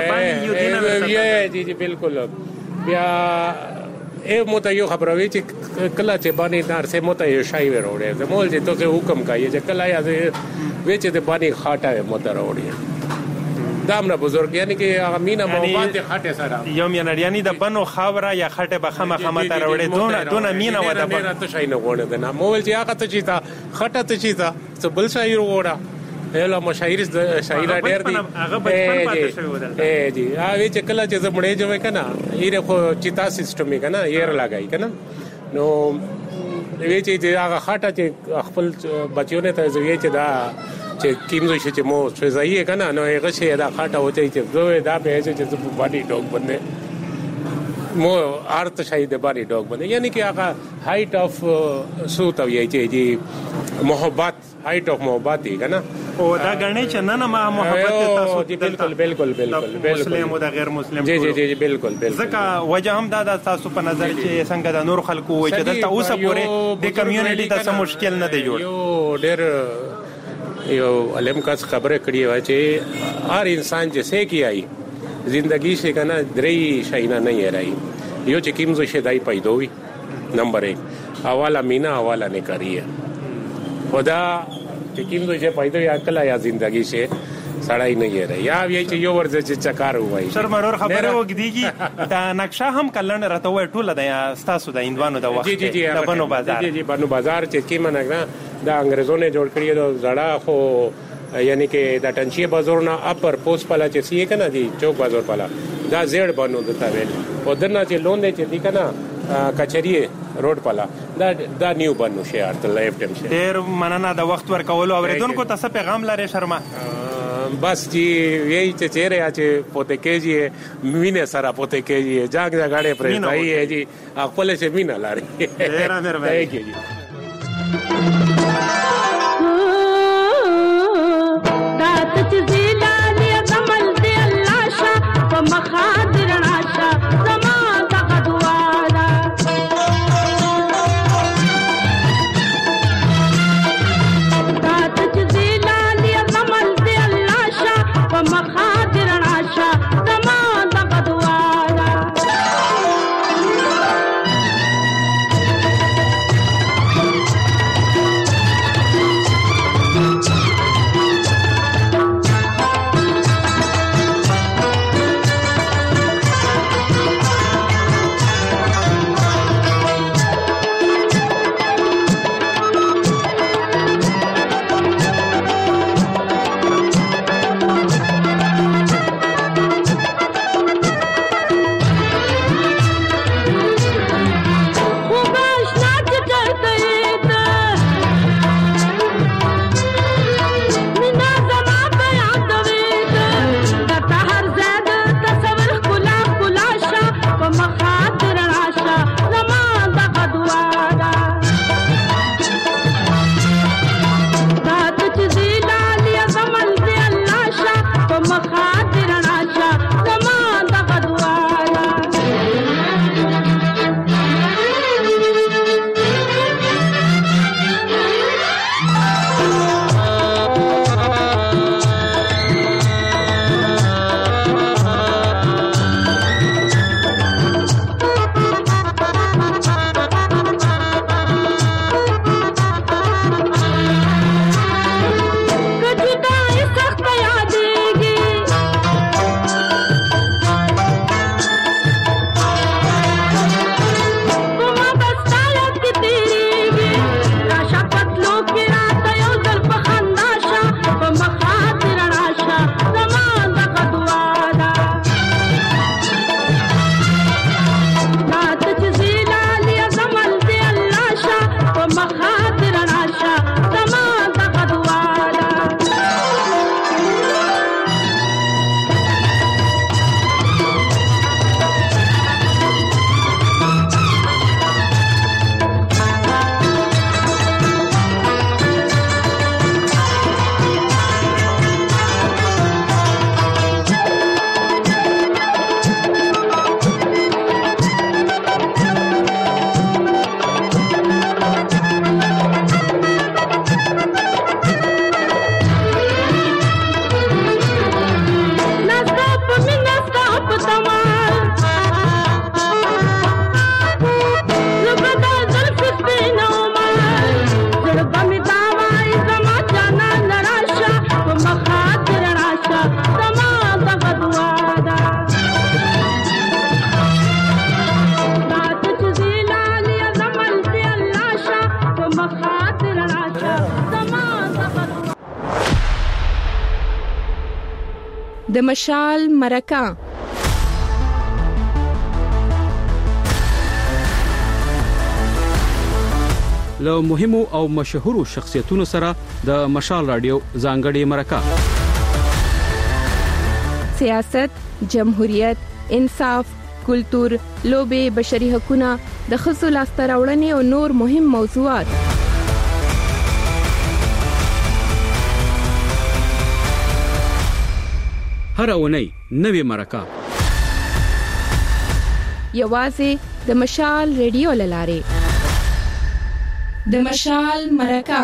Speaker 12: چې جی بالکل بیا موته یو خبروي چې کله چې باندې نار سه موته یو شای وروړي مول چې تو حکم کوي چې کله یا وی چې د باندې خاطه موته وروړي دامره بزرگ یعنی کې هغه مینا مواد خټه سره
Speaker 3: یو مینړیانی د بنو خاوره یا خټه به خمه ته راوړې دونه مینا ودا
Speaker 12: مینا ته شای نه غوړه ده نه مول چې هغه ته چیتا خټه ته چیتا څه بل شاعر وړه هله مشاعر شاعر ډېر دي
Speaker 3: هغه بچپن پاتې شوی ودل
Speaker 12: جی هغه چې کله چې زمړې جوړ کنه یې خو چیتا سیستم یې کنه یې لګای کنه نو وی چې هغه خټه چې خپل بچیونه ته زوی چې دا چې کیمزو چې مو څه کنه نو هغه چې دا خاطه وته چې زه دا به چې په باډي ډاګ باندې مو ارت شاید باډي ډاګ باندې یعنی کې هغه هایټ اف سوت او یې چې محبت هایټ اف محبت دی کنه
Speaker 3: او دا غنی چې نه ما محبت تاسو
Speaker 12: بالکل بالکل بالکل
Speaker 3: مسلم او دا غیر مسلم
Speaker 12: جی جی جی بالکل بالکل
Speaker 3: ځکه وجه هم دا تاسو په نظر چې څنګه د نور خلکو وي چې دلته اوسه پورې د کمیونټي ته مشکل نه دی جوړ
Speaker 12: یو ډېر یو علم کا خبره کړی و چې هر انسان جیسے کی آئی زندگی سے کنا درې شاینا نه راي یو چې کیمزو شدای پیدا وي نمبر 1 حواله مینا حواله نه کریه خدا چې کیمزو چې پیدا یا کلا یا زندگی سے سړای نه راي یا وی چې یو ورځ چې چکار وای
Speaker 3: شرمرور خبره وګدیږي دا نقشه هم کلن راته وای ټوله د تاسو د اندوانو د وخت د بنو بازار
Speaker 12: جی بنو بازار چې کیمه نه دا انګريزونه جوړ کړی دا زړه خو یعنی کې دا ټنچي بازار نه اپر پوس پالا چې سی کنه دی چوک بازار پالا دا زیړ بانو د تاویل او دنه چې لون دی چې کنه کچری روډ پلا دا نیو بانو شي ارته لایف ټیم شي.
Speaker 3: ډیر مننه د وخت ورکولو. اوریدونکو ته څه پیغام لري شرما؟
Speaker 12: بس جی یہی چہرے آچے پوتے کېږي مینه سره پوتے کېږي جاګ جاګړې پرې ځای جی خپل شه مینه لري.
Speaker 3: ډیر مهرباني
Speaker 12: کېږي.
Speaker 13: رات چې زیلالي کمل دی الله شا په مخاطر راشا زما دغه دواړه رات چې زیلالي کمل دی الله شا په مخاطر راشا زما دغه دواړه د مشال مرکه
Speaker 14: له مهمو او مشهورو شخصیتونو سره د مشال رادیو ځانګړي مرکه.
Speaker 13: سیاست، جمهوریت، انصاف، کلتور، لوبه، بشري حقوقونه، د ښځو لاسته راوړنې او نور مهم موضوعات.
Speaker 14: هر اونۍ نوې مرکه
Speaker 13: یوازې د مشال ریډیو لاره. د مشال مرکه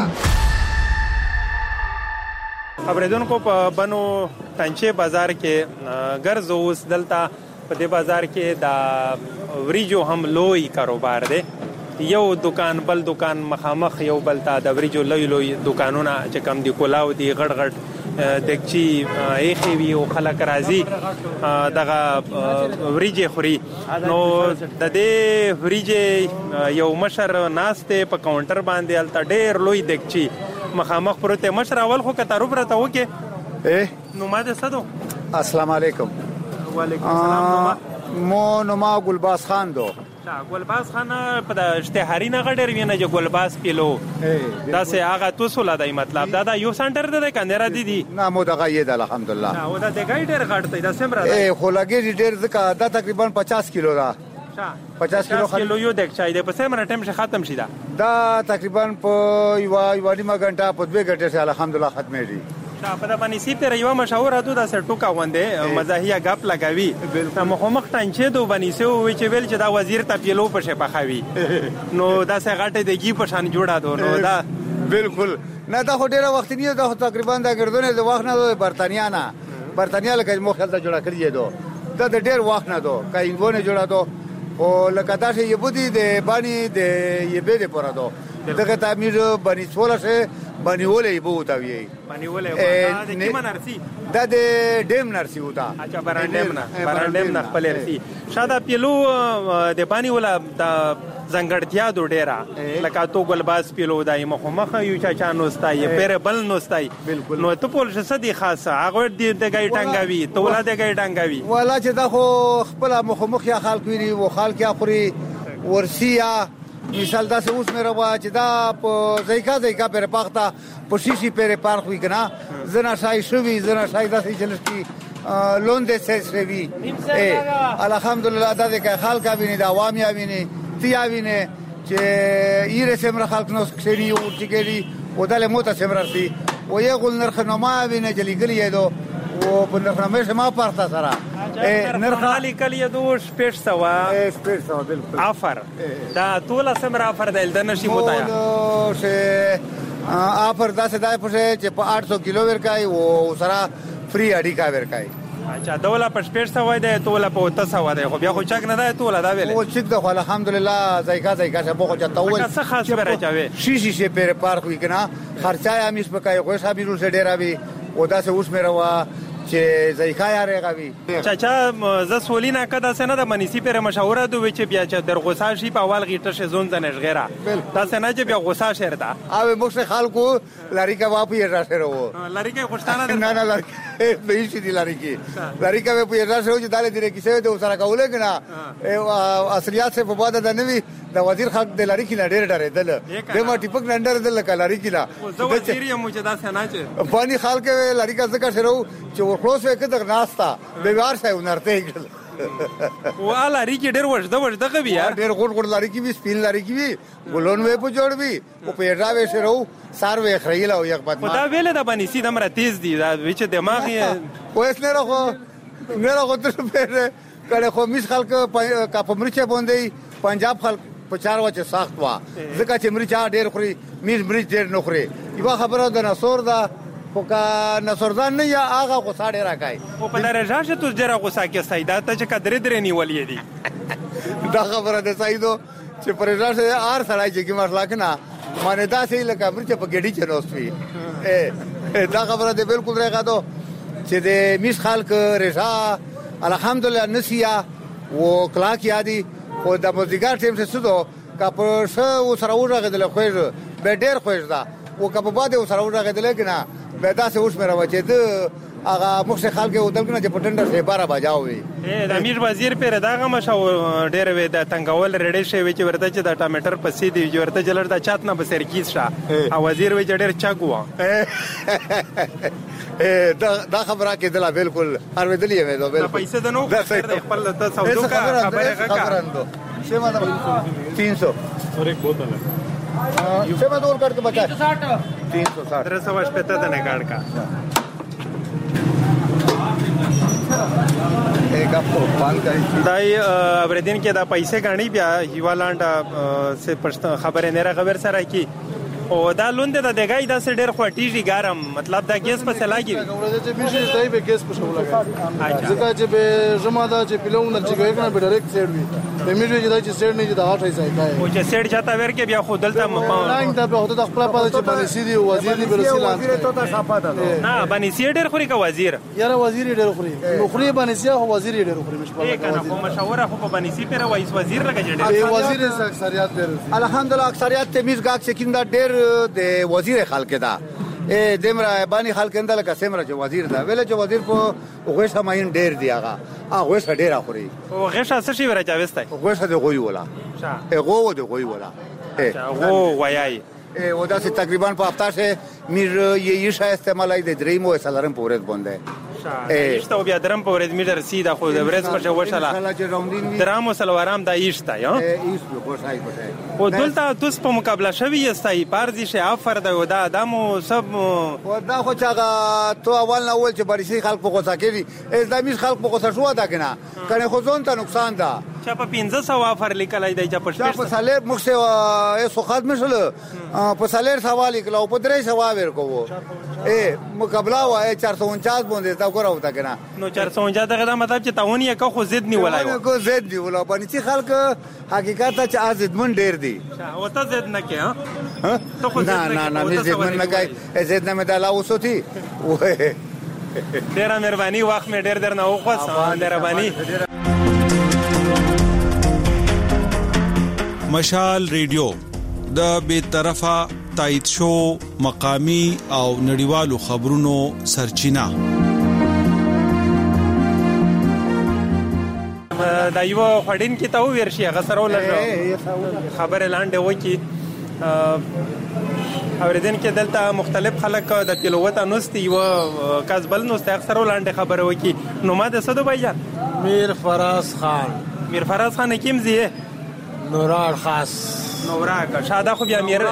Speaker 3: اوریدونکو په بنو تنچه بازار کې ګرځو اوس دلته په دې بازار کې د وریجو هم لوی کاروبار دی. یو دکان بل دکان مخامخ یو بل ته د وریجو لوی دکانونه چې کم دی کولاو دی غړ دکچی ایخي وی او خلک راځي دغه وریجې خوري. نو د دې وریجې یو مشر ناشته په کاونټر باندې الته ډېر لوی دکچی مخامخ پروته. مشر اول خو که تعارف راته وکې.
Speaker 15: نو
Speaker 3: ما دې صدو
Speaker 15: السلام علیکم.
Speaker 3: وعلیکم السلام.
Speaker 15: مو نوما ګلباز خان دو.
Speaker 3: ګلباز خان په د اشتهاري نه غډر وینه چې ګلباز پیلو دا سه هغه توسو لدای مطلب دا یو سنټر د کندرا دي
Speaker 15: نه مو دغه یې د الحمدلله
Speaker 3: او دا د ګایډر غړته دا سم را
Speaker 15: خو لګي ډیر ځکه دا تقریبا 50 کیلو دا 50
Speaker 3: کیلو یو دک چای د په سم ټیم شه ختم شي
Speaker 15: دا تقریبا په یو نیمه غنټه په 2 غنټه سره الحمدلله ختمه دي.
Speaker 3: په د باندې سی پر یو مشهور ده د سټوکا وندې مزاحیه غپ لګاوي مخمخ ټانچې دو باندې سو چې ویل چې دا وزیر ته پیلو په شپه خوي نو دا سه غټه دیږي په شان جوړا دو نو دا
Speaker 15: بالکل نه دا ډیره وخت نه دا تقریبا دا ګردونه د وخت نه د برتانیا لکه مو خلک جوړا کړی دو دا ډیر وخت نه دو کاینونه جوړا دو او لکه دا چې یبودي د باندې د یبه د پورا دو دغه تعمیر باندې څوله شه باندې ولې بو تا وی
Speaker 3: باندې ولې دا د کیما نرسي
Speaker 15: دا د ډیم نرسي وتا
Speaker 3: اچھا برانډیم نه خپل نرسي شاده پیلو د باندې ولا د زنګړتیا دو ډیرا لکه تو ګلباز پیلو دای مخ یو چا نوستای پیر بل نوستای نو ته پول څه دي خاصه هغه د ګای ټنګاوي تولا د ګای ټنګاوي
Speaker 15: ولا چې دا خو خپل مخ یا خلک ویری و خلک یا خوري ورسیا مثال دا سه اوس مې روا چې دا په ځایکا پر پخته په شیشي پر پارخ وی کنه زنا شای شوی زنا شای دا چې لشتي لوندې سه وی الحمدلله دا د خلک ویني دا عوام یا ویني تیا ویني چې ایره سمره خلک نو کړي او چې کړي وداله موته سمرسي و یې ګل نرخ نو ما ویني چې لګلی دو او په نرخ ما پارتا سره
Speaker 3: نرخ علی کلی دوش پیش سوا
Speaker 15: بالکل
Speaker 3: آفر دا تولا سمر آفر دل نشي متایا
Speaker 15: شه آفر دا سدای پشه چې په 800 کیلو ورکای او سره فری اډی کا ورکای
Speaker 3: اچھا دولا په پیش سوا ده تولا په 300 ده خو بیا خو چاک نه ده تولا دا ویل
Speaker 15: او چیک ده الحمدلله ځایکا شه بو چا تاول
Speaker 3: څه خاص ورچاوي
Speaker 15: شیشي پر پارک وکنا خرچای امیش پکای خو صاحب ډیر اوی او دا سه اوس مې روا چې ځایکا یاره غوي
Speaker 3: چاچا ز سولینا کدا سنه د منیسی پر مشوره دوی چې بیا چې در غوسه شي په اول غیټه شه زون د نشغیره دا سنه چې بیا غوسه شهر دا
Speaker 15: او موږ خلکو لریکا واپی راشه ورو
Speaker 3: لریکا خوشتانه
Speaker 15: نه نه لریکا به شي دي لریکا به پی راشه چې داله دې کیسه د سره کوله کنه اصليات سے په بعد د نوی د وزیر خلک د لریکي نه ډېر ډارېدل د ما ټیپک نندر دل لریکي نه
Speaker 3: زه وزیر یم چې دا سنه چې
Speaker 15: باندې خلک لریکا څخه شروع چې خلاص وکړه ناستا به وار شي ونرته
Speaker 3: والا ریکی ډېر وژده کوي یار
Speaker 15: ډېر غوړ لریکي وی سپین لریکي وی ګلون وې په جوړ وی او پیډا وې شروع سار وې خړیلا او یک بد
Speaker 3: دا ویله د باندې سي دمره تیز دي دا وچ دماغ یې
Speaker 15: اوس نه راغو ته په کله خو مش خلک کا په مرچه باندې پنجاب خلک په چار وچه سخت وا ځکه چې مرچا ډېر خوري میز مرچ ډېر نه خوري یو خبره د نصور دا کا نصردان نه یا هغه غوسه ډیر راکای
Speaker 3: او په درجه چې تو ډیر غوسه کې سیدا ته چې قدرې درې نیولې دي
Speaker 15: دا خبره ده سیدو چې پرېځه سره ار سړای چې مسله کنه مانه دا سې لکه مرچ په ګډي چنوستوي دا خبره ده بالکل راغادو چې د میش خلک رضا الحمدلله نسیا او کلاک یادي خو د مزګار ټیم څه سودو کا په شو سره ورغدل خو به ډیر خوښ ده او کا په باندې سره ورغدل کنه به دا څه اوس مې راوچې ته هغه مخ خلک ودل کنه چې پټنډر سه 12 بجاوي
Speaker 3: د امیر وزیر پر داغه مشو ډېر وې د تنگول رډې شوی چې ورته چې د ټامیټر پسې دی ورته جلر د چات نه بسر کیس شه او وزیر وې ډېر چاګوا
Speaker 15: دا خبره کې دلا بالکل هر ودلې مې دو بالکل
Speaker 3: پیسې د نو خپل د سودو کا خبره
Speaker 15: خبرندو شمه 300
Speaker 16: और एक बोतल है
Speaker 15: شمه دور کټ کے بچا
Speaker 3: 360 350 دنه کارت کا
Speaker 15: एक आपको पान का
Speaker 3: دای اوریدین کې دا پیسې غاڼي بیا هیوالانډ سے خبره نه خبر سره کی او دا لوند د دګای دا سر ډیر خوټیږي ګارم مطلب دا ګیس په سلاګي
Speaker 16: ورته چې میشي دای به ګیس په شو لګا ځکه چې به زما دا چې پلون چې ګوي کنه به ډایرکټ سیډ وي به میشي چې دا چې سیډ نه چې دا هاټای ځای کای
Speaker 3: او چې سیډ چاته ورکه بیا خو دلته
Speaker 16: نه دا به هوته د خپل پاده چې باندې سیدی وزیر دی برسیل
Speaker 15: وزیر ته تا صفه ده
Speaker 3: نه باندې سیډ ډیر خوري کا وزیر
Speaker 16: یاره وزیر ډیر خوري نو خوري باندې سیا هو وزیر ډیر خوري مش
Speaker 3: په کنه خو مشوره خو باندې سی پر وایس وزیر لګا
Speaker 16: جوړ وزیر اکثریت ډیر
Speaker 15: الحمدلله اکثریت تمیز گاک سکیندا ډیر د وزیر خلک دا دمرا باندې خلک اندل کا سمره چې وزیر دا ویل چې وزیر په غوښه ماین ډیر دی هغه غوښه ډیر اخوري
Speaker 3: او غوښه څه شي ورته وسته
Speaker 15: غوښه د غوي ولا غو د غوي ولا
Speaker 3: غو وایي
Speaker 15: او دا چې تقریبا په هفته سے میر یې شای استعمالای د درېمو سلرم پورې باندې
Speaker 3: ایشته بیا درم په ورځ میټر سیده خو د ورځ په وشاله درامو سلوارام دا ایشته یا
Speaker 15: ایشته کوشای
Speaker 3: او دلته توس په مقابله شوی استای پارځي شه افر دا ودا ادمو سب
Speaker 15: ودا خو چاغه تو اول نه اول چې بریسي خلک په غوسه کړي از د میش خلک په غوسه شو دا کنه کنه خو ځون ته نقصان ده
Speaker 3: چا په 1500 افر لیکلای دی چې
Speaker 15: په سالر مخ سه سو خدمت شل په سالر سوال کړه په درې سوال ورکو مقابله وای 449 باندې تا کوراو تا کنه
Speaker 3: نو 449 دغه مطلب چې تاونی که خو زید نیولای
Speaker 15: کو زید نیولای باندې چې خلک حقیقت چې ازید من ډیر دي
Speaker 3: او ته زید نه کې ها
Speaker 15: ته خو نه زید من نه کوي زید نه مدالا وسوتی
Speaker 3: ډیر مهرباني وخت مې ډیر نه وخت مهرباني
Speaker 17: مشال ریډیو د بے طرفه تایید شو مقامی او نړیوالو خبرونو سرچینه
Speaker 3: دا یو خړین کې ته ورشي هغه سره ولر خبر لاندې وکی اوریدن کې دلته مختلف خلک د تلوت انوستي یو کسبل نو اکثر لاندې خبر وکی نو ما د صدو بایجان
Speaker 18: میر فراز خان
Speaker 3: کیم زیه
Speaker 18: نورار خاص
Speaker 3: نوراګه شاده خو بیا میر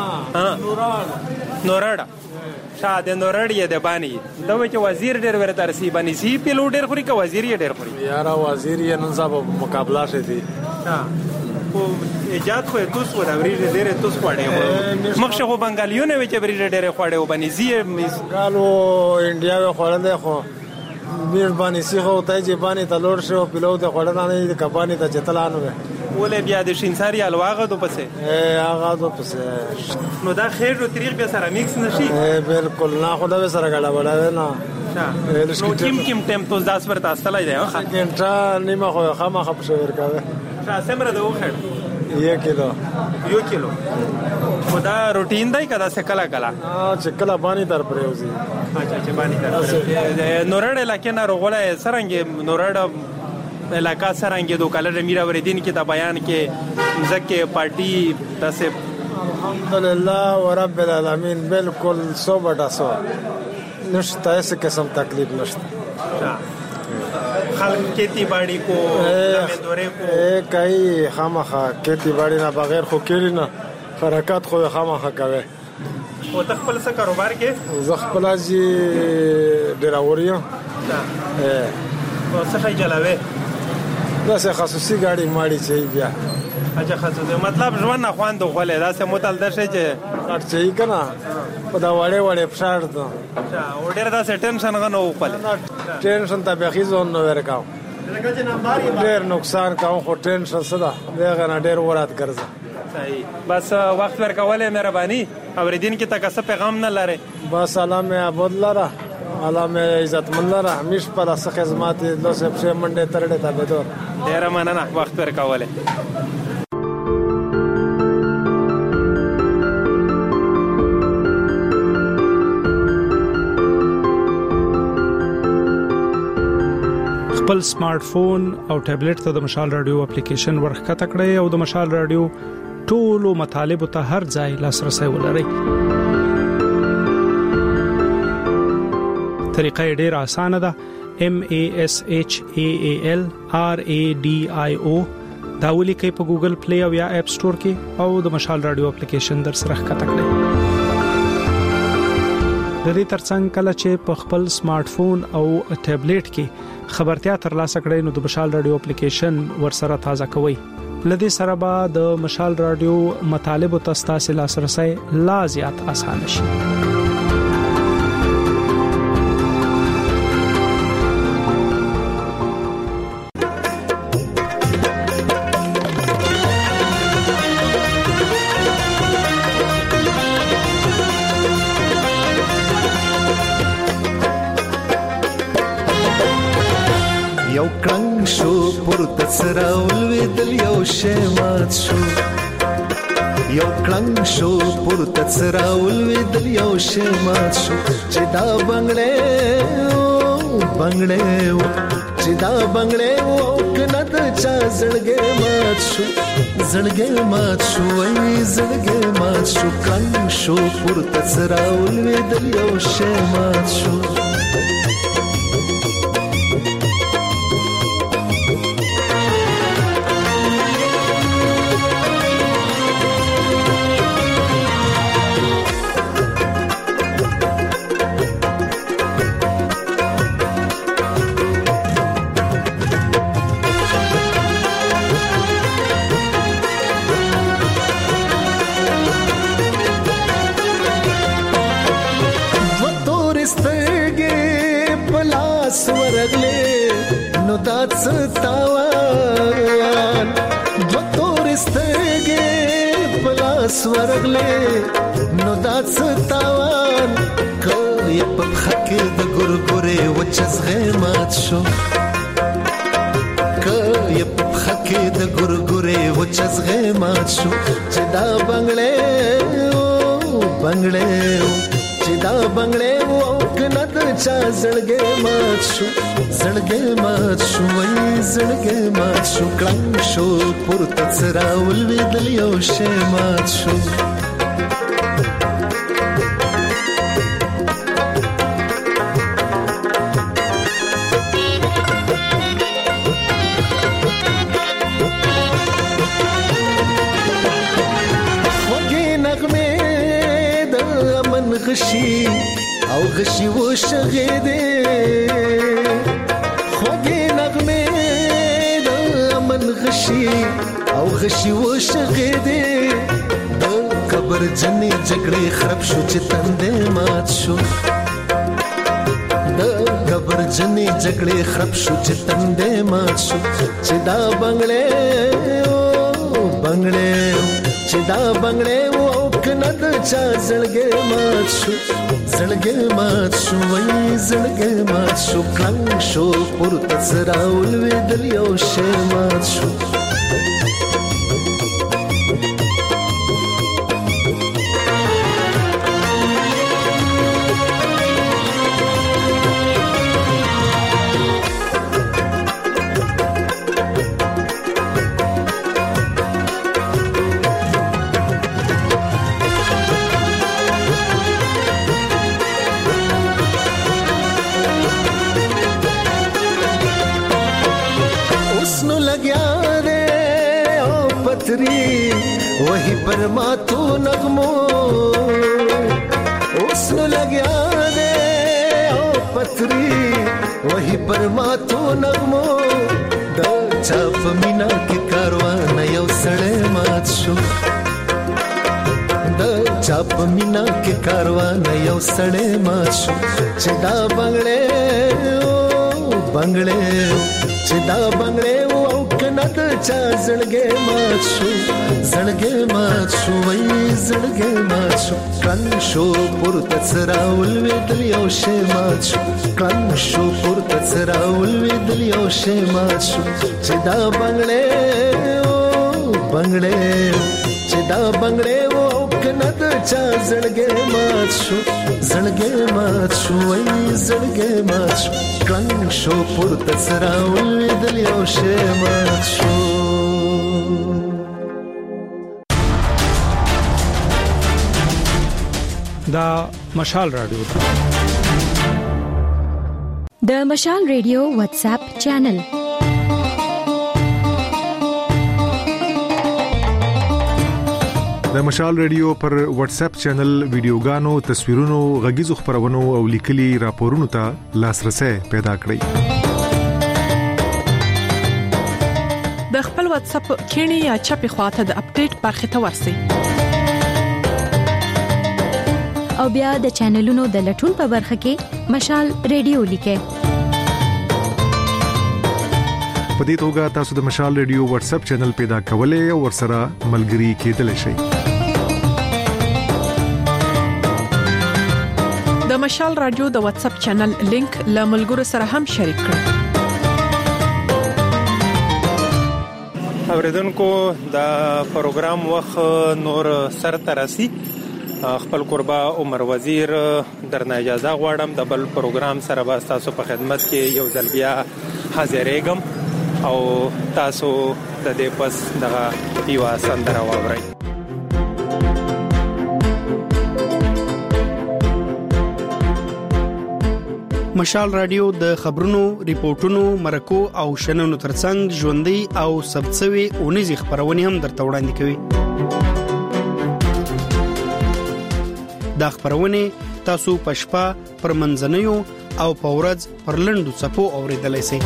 Speaker 3: نوراډ شاده نوراډ یې د بانی دا و چې وزیر ډېر ورته رسی بانی سی پیلو ډېر خوري که وزیر یې ډېر خوري
Speaker 18: یاره وزیر یې نن صاحب مقابله شي
Speaker 3: خو ایجاد خو توس و دا وریجه ډېر توس خوړې مخ شو بنگالیونه و چې وریجه ډېر خوړې و بانی زی
Speaker 18: ګالو انډیا و خوړل خو میر بانی سی خو ته چې بانی تلور شو پیلو ته خوړل نه د کبانی ته چتلانو
Speaker 3: ولې بیا د شینساری الواغه دو پسې
Speaker 18: هغه دو پسې
Speaker 3: نو دا خیر او طریق بیا سره میکس نشي
Speaker 18: بالکل نه خدا به سره غړا وړا نه
Speaker 3: نو کیم ټیمپوز داس ورته اصله دی ها
Speaker 18: ګنټه نیمه خو خامخ په شور کاوه
Speaker 3: سمره د وخت
Speaker 18: 1 کیلو
Speaker 3: خدا روټین دی کدا سکلا کلا
Speaker 18: چې کلا باندې در پروزي
Speaker 3: اچھا چې باندې در نورړ لکه نه رغله سرنګ نورړ علاقہ سرنګ دو کال میرا وردین کی دا بیان کې زکه پارٹی تاسو
Speaker 18: الحمدلله ورب العالمین بالکل 100% نشته اس قسم تکلیف نشته
Speaker 3: خلق کھیتی باڑی کو دورے کو
Speaker 18: کئی خامخا کھیتی باڑی نه بغیر خو کېری نه حرکت خو خامخا کوي
Speaker 3: او تخپل څه کاروبار کې
Speaker 18: زخپل ازي ډراوریا
Speaker 3: او څه خی چلاوي
Speaker 18: دا څه خصوصي گاڑی ماړي چي بیا
Speaker 3: اچھا خصوصي مطلب ژوند نه خواند غولې دا څه متل درشه چې
Speaker 18: چي کنه په دا وړې فشار ته
Speaker 3: او ډېر دا ټینشن غنو خپل
Speaker 18: ټینشن ته به خيزون نو ورکاو ډېر نقصان کاو خو ټینشن صدا دغه نه ډېر ورات ګرځي
Speaker 3: صحیح بس وخت ورکولې مهرباني اوریدین کې تاسو پیغام نه لاره
Speaker 18: بس سلام عبد لاره علامه عزت من لاره همیش پر اس خدمات لو سب سے منډه ترډه تا بدور
Speaker 3: ډیر مننه وخت ورکولې
Speaker 19: خپل سمارټ فون او ټابلیټ ته د مشال رادیو اپلیکیشن ورخکته کړئ او د مشال رادیو ټولو مطالب ته هر ځای لاسرسي ولرئ. طریقه ډیره اسانه ده. MASHAAL RADIO دا ولیکئ په ګوګل پلی او یا اپ سٹور کې او د مشال رادیو اپلیکیشن در سره ښکته کړئ. د دې ترڅنګ کله چې په خپل سمارټ فون او ټابلیټ کې خبرتیا ترلاسه کړئ نو د مشال رادیو اپلیکیشن ورسره تازه کوئ. لدې سره به د مشال رادیو مطالب او تاسو لاسرسي لا زیات اسانه شي.
Speaker 9: یو کړنګ شو پورته سره ولوي دل یو شی مات شو یو کلنګ شو پورته سراول ودل یو شمات شو چې دا بنگړې چې دا بنگړې او کنه د چا زړګې مات شو وای زړګې مات شو کلنګ شو پورته سراول ودل یو شمات شو نو دات ستاوان دو تورستګې پلاس ورغلې نو دات ستاوان کړي په خکې د ګورګورې وچز غمات شو کړي په خکې د ګورګورې وچز غمات شو چې دا بنگړې چې دا بنگړې او کنه د چا زړګې مات شو وای زړګې مات شو کلنګ شو پورته سراول ودل یو شی مات شو او غشي و شغيدي خوږې نغمې د من غشي او غشي و شغيدي د قبر جنې جګړې خراب شو چې تندې مات شو د قبر جنې جګړې خراب شو چې تندې مات شو چې دا بنگړې چې دا بنگړې او کنه د چا زړګې مات شو وای زړګې مات شو کلنګ شو پورته سراول ودل یو شی مات شو वही परमात्मा नगमो उसने लग्या रे ओ पथरी वही परमात्मा नगमो द चाप मीना के कारवान यो सड़े मात शो द चाप मीना के कारवान यो सड़े मात शो चिदा बंगड़े चिदा बंगड़े वो कनद चा जड़गे मात शो वही जड़गे मात शो कन शो पुर तसराउल वेदल यो शे मात शो कन शो पुर तसराउल वेदल यो शे मात शो चिदा बंगड़े चिदा बंगड़े वो कनद चा जड़गे मात शो वही जड़गे मात शो कन शो पुर तसराउल वेदल यो शे मात शो
Speaker 19: دا مشال رادیو
Speaker 20: د مشال ریډیو واتس اپ چینل
Speaker 21: د مشال ریډیو پر واتس اپ چینل ویډیوګانو تصویرونو غږیزو خبرونو او لیکلي راپورونو ته لاسرسي پیدا کړئ
Speaker 22: د خپل واتس اپ کینی یا چپی خواته د اپډیټ برخه ته ورسئ
Speaker 20: او بیا د چینلونو د لټون په برخه کې مشال ریډیو لیکه
Speaker 21: په دې توګه تاسو د مشال ریډیو واتس اپ چینل پیدا کولای او ورسره ملګري کېدلی شئ
Speaker 22: د مشال رادیو د واتس اپ چینل لینک له ملګرو سره هم شریک کړئ
Speaker 3: اوریدونکو دا پروګرام وخت نور سر ترسي خپل قربا عمر وزیر درنه اجازه غواړم د بل پروګرام سره به تاسو په خدمت کې یو ځل بیا حاضرېږم او تاسو د دې پس دغه یو سندره واورئ.
Speaker 4: مشال رادیو د خبرونو، ریپورتونو، مرکو او شننو ترڅنګ ژوندۍ او ثبتسوي اونیزي خبرونه هم درته وړاندې کوي. دا خبرونه تاسو په شپه پر منځنیو او په ورځ پر لنډو صفو اوریدلای شئ.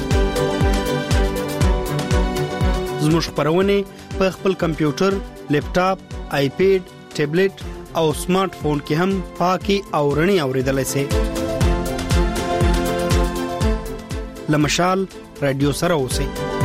Speaker 4: زموږ خبرونه په خپل کمپیوټر، لیپټاپ، آیپیډ، ټابلیټ او سمارټ فون کې هم پاکي او رڼي اوریدلای شئ. لمشال رادیو سره اوسئ.